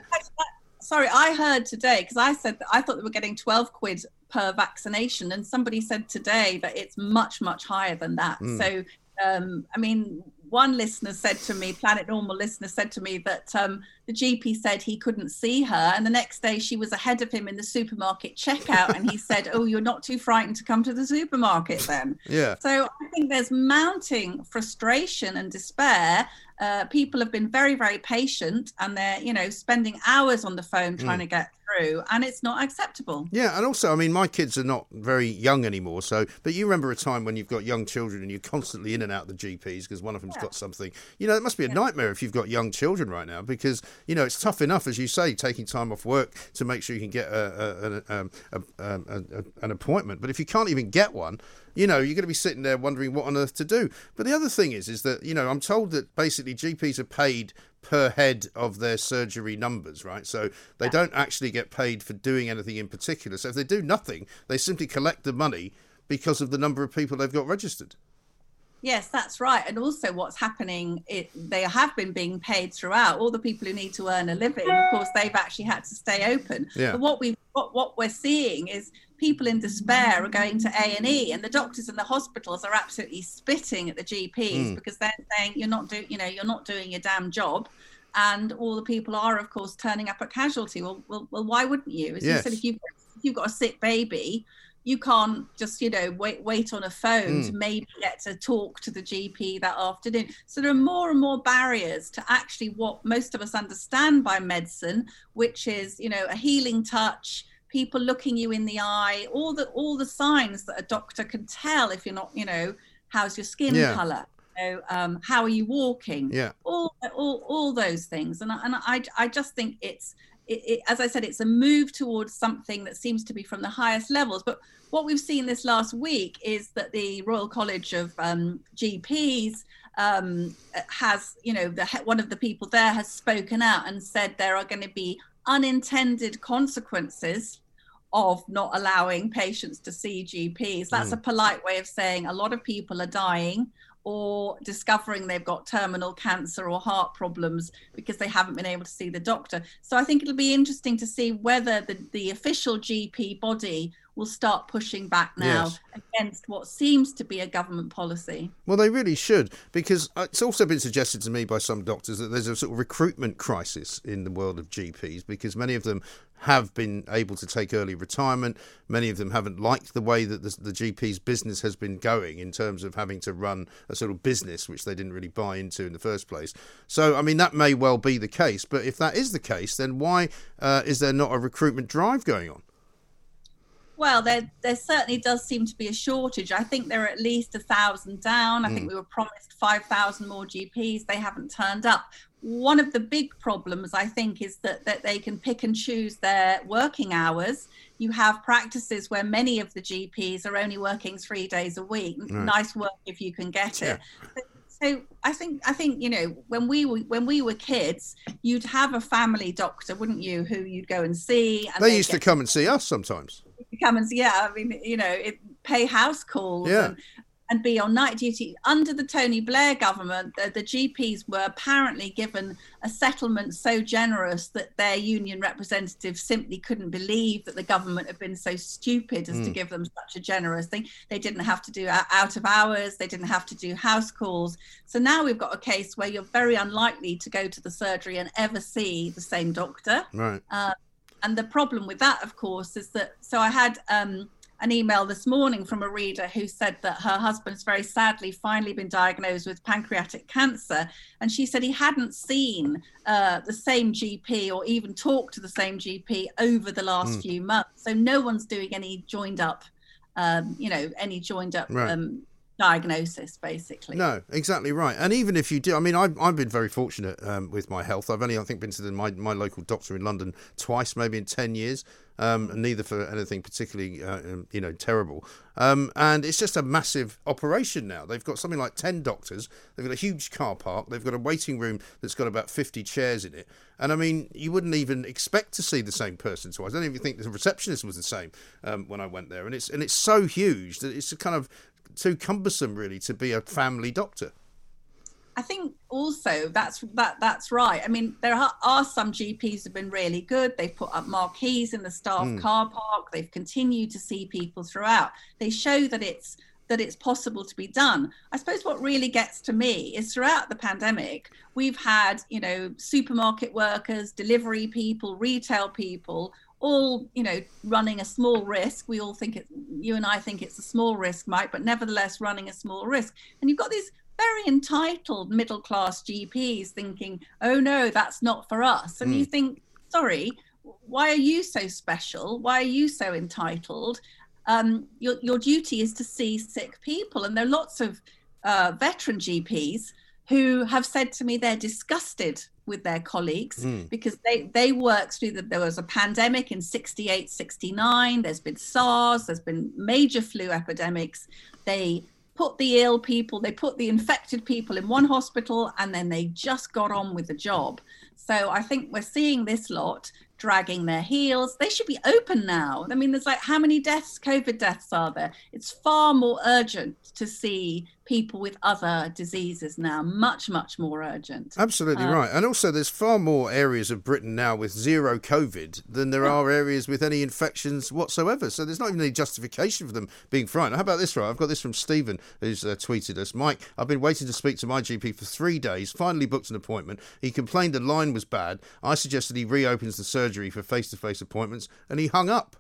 I heard today, because I said that I thought they were getting 12 quid per vaccination, and somebody said today that it's much, much higher than that. So, one listener said to me, Planet Normal listener said to me that the GP said he couldn't see her, and the next day she was ahead of him in the supermarket checkout, and he said, oh, you're not too frightened to come to the supermarket then. Yeah. So I think there's mounting frustration and despair. People have been very, very patient, and they're, spending hours on the phone trying to get through, and it's not acceptable. Yeah, and also, my kids are not very young anymore, but you remember a time when you've got young children and you're constantly in and out of the GPs because one of them's got something. It must be a nightmare if you've got young children right now because, it's tough enough, as you say, taking time off work to make sure you can get an appointment. But if you can't even get one, you're going to be sitting there wondering what on earth to do. But the other thing is that, I'm told that basically GPs are paid per head of their surgery numbers, right? So they don't actually get paid for doing anything in particular. So if they do nothing, they simply collect the money because of the number of people they've got registered. Yes, that's right. And also what's happening, they have been being paid throughout. All the people who need to earn a living, of course, they've actually had to stay open. Yeah. But what we're seeing is people in despair are going to A&E, and the doctors in the hospitals are absolutely spitting at the GPs because they're saying you're not doing your damn job. And all the people are, of course, turning up at casualty. Well, why wouldn't you? As you said, if you've got a sick baby, you can't just, wait on a phone to maybe get to talk to the GP that afternoon. So there are more and more barriers to actually what most of us understand by medicine, which is, a healing touch, people looking you in the eye, all the signs that a doctor can tell if you're not, how's your skin color, how are you walking, all those things. And I just think it's, as I said, it's a move towards something that seems to be from the highest levels. But what we've seen this last week is that the Royal College of GPs has, one of the people there has spoken out and said there are going to be unintended consequences of not allowing patients to see GPs. That's a polite way of saying a lot of people are dying or discovering they've got terminal cancer or heart problems because they haven't been able to see the doctor. So I think it'll be interesting to see whether the official GP body will start pushing back now against what seems to be a government policy. Well, they really should, because it's also been suggested to me by some doctors that there's a sort of recruitment crisis in the world of GPs because many of them have been able to take early retirement. Many of them haven't liked the way that the GP's business has been going in terms of having to run a sort of business which they didn't really buy into in the first place. So, that may well be the case. But if that is the case, then why is there not a recruitment drive going on? Well, there certainly does seem to be a shortage. I think there are at least 1,000 down. I think we were promised 5,000 more GPs. They haven't turned up. one of the big problems, I think, is that they can pick and choose their working hours. You have practices where many of the GPs are only working 3 days a week. Right. Nice work if you can get it. So I think when we were kids, you'd have a family doctor, wouldn't you, who you'd go and see. And they used to come and see us sometimes. Come and see, pay house calls. Yeah. And be on night duty. Under the Tony Blair government, the GPs were apparently given a settlement so generous that their union representatives simply couldn't believe that the government had been so stupid as to give them such a generous thing. They didn't have to do out of hours. They didn't have to do house calls. So now we've got a case where you're very unlikely to go to the surgery and ever see the same doctor. Right. And the problem with that, of course, is that, so I had an email this morning from a reader who said that her husband's very sadly finally been diagnosed with pancreatic cancer, and she said he hadn't seen the same GP or even talked to the same GP over the last few months. So no one's doing any joined up diagnosis, basically. No, exactly right. And even if you do, I mean, I've been very fortunate with my health. I've only, I think, been to my local doctor in London twice, maybe in 10 years, neither for anything particularly, terrible. And it's just a massive operation now. They've got something like 10 doctors. They've got a huge car park. They've got a waiting room that's got about 50 chairs in it. And I mean, you wouldn't even expect to see the same person twice. I don't even think the receptionist was the same when I went there. And it's so huge that it's kind of too cumbersome, really, to be a family doctor. I think also that's right. I mean, there are some GPs who've been really good. They've put up marquees in the staff car park. They've continued to see people throughout. They show that it's possible to be done. I suppose what really gets to me is throughout the pandemic, we've had, supermarket workers, delivery people, retail people, all, running a small risk. We all think you and I think it's a small risk, Mike, but nevertheless running a small risk. And you've got these very entitled middle-class GPs thinking, oh no, that's not for us. And you think, sorry, why are you so special? Why are you so entitled? Your duty is to see sick people. And there are lots of veteran GPs who have said to me they're disgusted with their colleagues because they worked through there was a pandemic in 68, 69. There's been SARS, there's been major flu epidemics. They put the ill people, they put the infected people in one hospital, and then they just got on with the job. So I think we're seeing this lot dragging their heels. They should be open now. I mean, there's how many COVID deaths are there? It's far more urgent to see people with other diseases now, much, much more urgent. Absolutely right. And also there's far more areas of Britain now with zero COVID than there are areas with any infections whatsoever. So there's not even any justification for them being frightened. How about this, right? I've got this from Stephen, who's tweeted us. Mike, I've been waiting to speak to my GP for 3 days, finally booked an appointment. He complained the line was bad. I suggested he reopens the surgery for face-to-face appointments, and he hung up.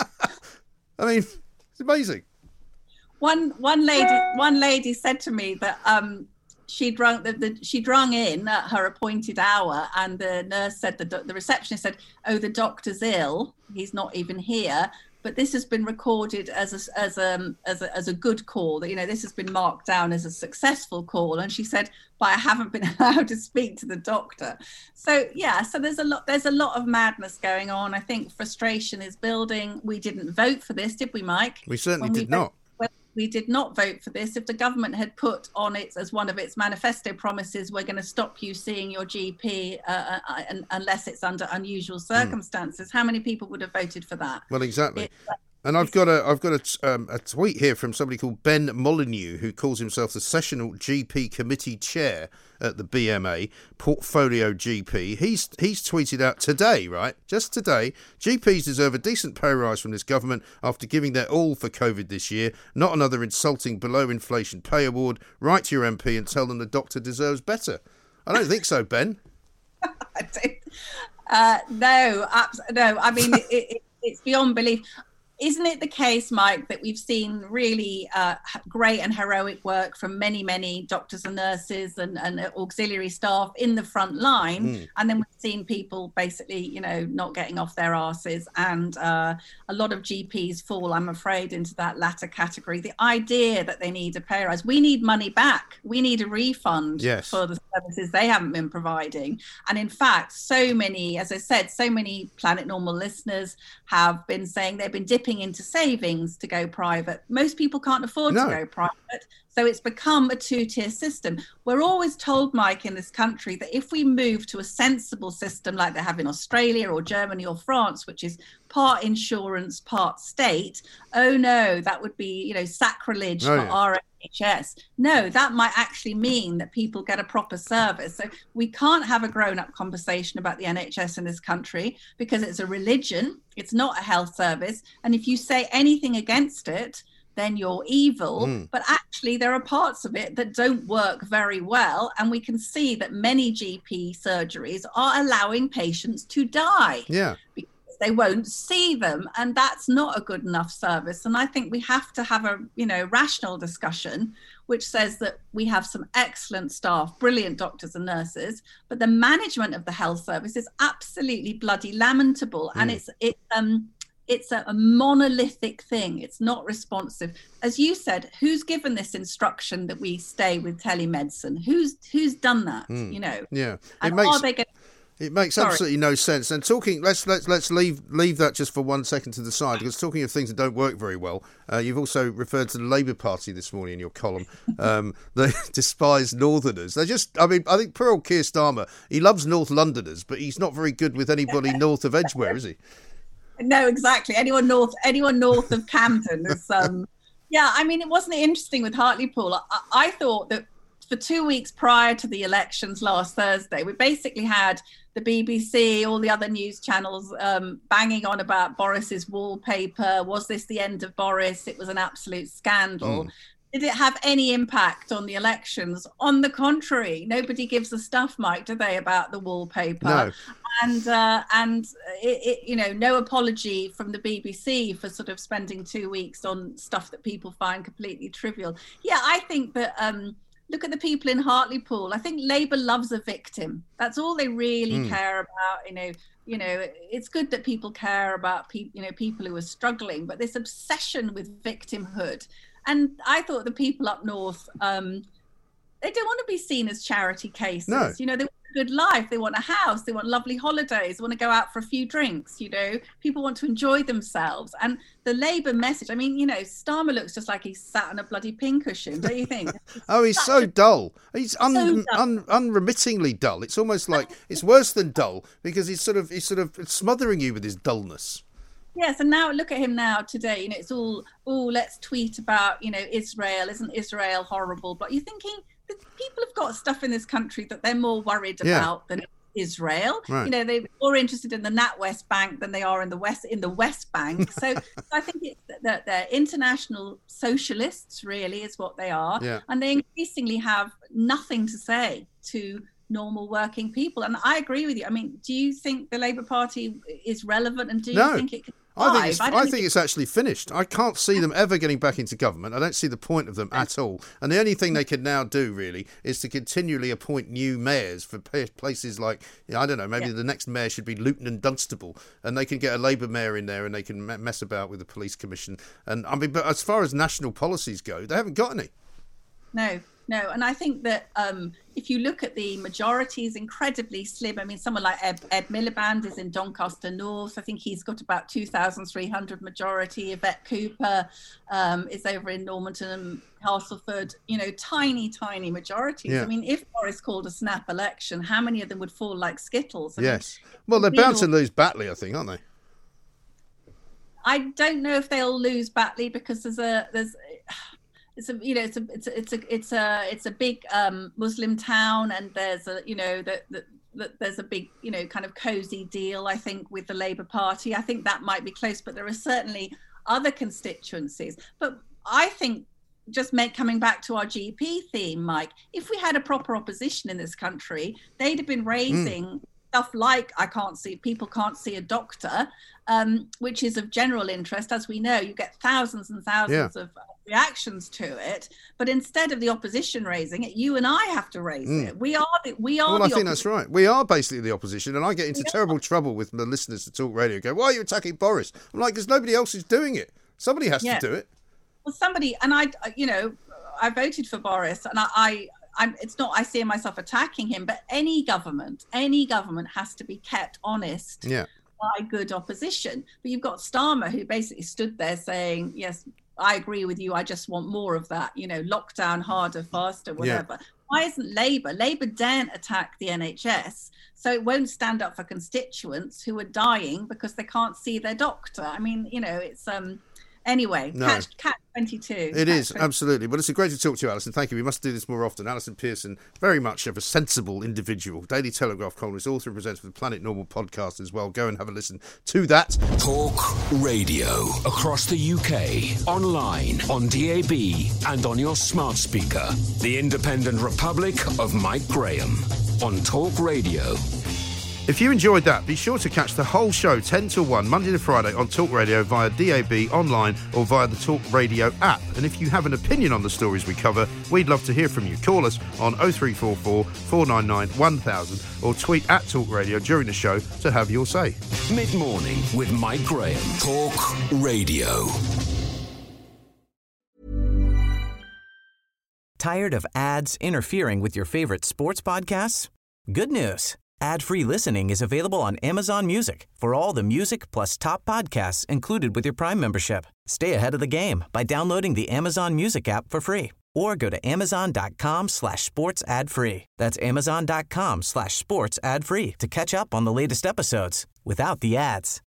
I mean, it's amazing. One lady said to me that she'd rung in at her appointed hour, and the nurse said the receptionist said, "Oh, the doctor's ill. He's not even here." But this has been recorded as a good call. That this has been marked down as a successful call. And she said, "But I haven't been allowed to speak to the doctor." So so there's a lot of madness going on. I think frustration is building. We didn't vote for this, did we, Mike? We certainly did not. We did not vote for this. If the government had put on it as one of its manifesto promises, we're going to stop you seeing your GP unless it's under unusual circumstances, how many people would have voted for that? Well, exactly. And I've got a tweet here from somebody called Ben Molyneux, who calls himself the Sessional GP Committee Chair at the BMA, Portfolio GP. He's tweeted out today, right, just today, GPs deserve a decent pay rise from this government after giving their all for COVID this year, not another insulting below-inflation pay award. Write to your MP and tell them the doctor deserves better. I don't think so, Ben. No. I mean, it's beyond belief. isn't it the case, Mike, that we've seen really great and heroic work from many, many doctors and nurses and auxiliary staff in the front line, and then we've seen people basically, not getting off their arses, and a lot of GPs fall, I'm afraid, into that latter category. The idea that they need a pay rise, we need money back, we need a refund for the services they haven't been providing. And in fact, so many, as I said, so many Planet Normal listeners have been saying they've been dipping into savings to go private. Most people can't afford to go private. So it's become a two-tier system. We're always told, Mike, in this country that if we move to a sensible system like they have in Australia or Germany or France, which is part insurance, part state, oh no, that would be, sacrilege for our NHS. No, that might actually mean that people get a proper service. So we can't have a grown-up conversation about the NHS in this country because it's a religion, it's not a health service. And if you say anything against it, then you're evil. But actually there are parts of it that don't work very well, and we can see that many GP surgeries are allowing patients to die because they won't see them, and that's not a good enough service. And I think we have to have a rational discussion which says that we have some excellent staff, brilliant doctors and nurses, but the management of the health service is absolutely bloody lamentable. And it's a monolithic thing. It's not responsive. As you said, who's given this instruction that we stay with telemedicine? Who's done that? Yeah. And it makes absolutely no sense. And talking, let's leave that just for 1 second to the side, because talking of things that don't work very well, you've also referred to the Labour Party this morning in your column. They despise Northerners. I think poor old Keir Starmer, he loves North Londoners, but he's not very good with anybody north of Edgware, is he? No, exactly. Anyone north of Camden is. It wasn't interesting with Hartlepool. I thought that for 2 weeks prior to the elections last Thursday, we basically had the BBC, all the other news channels banging on about Boris's wallpaper. Was this the end of Boris? It was an absolute scandal. Did it have any impact on the elections? On the contrary, nobody gives a stuff, Mike, do they, about the wallpaper? No. And no apology from the BBC for sort of spending 2 weeks on stuff that people find completely trivial. Yeah, I think that look at the people in Hartlepool. I think Labour loves a victim. That's all they really care about. It's good that people care about people who are struggling, but this obsession with victimhood. And I thought the people up north, they don't want to be seen as charity cases. No. They want a good life. They want a house. They want lovely holidays. They want to go out for a few drinks. People want to enjoy themselves. And the Labour message, Starmer looks just like he's sat on a bloody pincushion, don't you think? He's so dull. He's unremittingly dull. It's almost like it's worse than dull, because he's sort of smothering you with his dullness. Yes, and now look at him now today. It's all, let's tweet about, Israel. Isn't Israel horrible? But you're thinking that people have got stuff in this country that they're more worried about than Israel. Right. They're more interested in the NatWest Bank than they are in the West Bank. So I think it's that they're international socialists, really, is what they are. Yeah. And they increasingly have nothing to say to normal working people. And I agree with you. Do you think the Labour Party is relevant, and do you think it can I think it's actually finished. I can't see them ever getting back into government. I don't see the point of them at all. And the only thing they can now do, really, is to continually appoint new mayors for places like, maybe the next mayor should be Luton and Dunstable, and they can get a Labour mayor in there and they can mess about with the police commission. And but as far as national policies go, they haven't got any. No, and I think that if you look at the majority, is incredibly slim. Someone like Ed Miliband is in Doncaster North. I think he's got about 2,300 majority. Yvette Cooper is over in Normanton and Castleford. Tiny majorities. Yeah. If Boris called a snap election, how many of them would fall like skittles? Yes. Well, they're bound to lose Batley, I think, aren't they? I don't know if they'll lose Batley, because it's a big Muslim town, and there's there's a big kind of cozy deal, I think, with the Labour Party. I think that might be close, but there are certainly other constituencies. But I think, coming back to our GP theme, Mike, if we had a proper opposition in this country, they'd have been raising stuff like people can't see a doctor, which is of general interest. As we know, you get thousands and thousands of reactions to it, but instead of the opposition raising it, you and I have to raise it. We are Well, I think that's right. We are basically the opposition, and I get into terrible trouble with the listeners to Talk Radio. Go, why are you attacking Boris? I'm like, because nobody else is doing it. Somebody has to do it. Well, somebody, and I voted for Boris, and it's not I see myself attacking him, but any government has to be kept honest by good opposition. But you've got Starmer, who basically stood there saying, yes, I agree with you, I just want more of that, lockdown, harder, faster, whatever. Why isn't Labour? Labour daren't attack the NHS, so it won't stand up for constituents who are dying because they can't see their doctor. I mean, it's anyway, catch 22. It is, absolutely. But it's great to talk to you, Alison. Thank you. We must do this more often. Alison Pearson, very much of a sensible individual. Daily Telegraph columnist, author and presenter for the Planet Normal podcast as well. Go and have a listen to that. Talk Radio. Across the UK. Online, on DAB and on your smart speaker. The Independent Republic of Mike Graham on Talk Radio. If you enjoyed that, be sure to catch the whole show 10 till 1, Monday to Friday on Talk Radio via DAB, online or via the Talk Radio app. And if you have an opinion on the stories we cover, we'd love to hear from you. Call us on 0344 499 1000 or tweet at Talk Radio during the show to have your say. Mid-morning with Mike Graham. Talk Radio. Tired of ads interfering with your favorite sports podcasts? Good news. Ad-free listening is available on Amazon Music for all the music plus top podcasts included with your Prime membership. Stay ahead of the game by downloading the Amazon Music app for free or go to amazon.com/sports ad free. That's amazon.com/sports ad free to catch up on the latest episodes without the ads.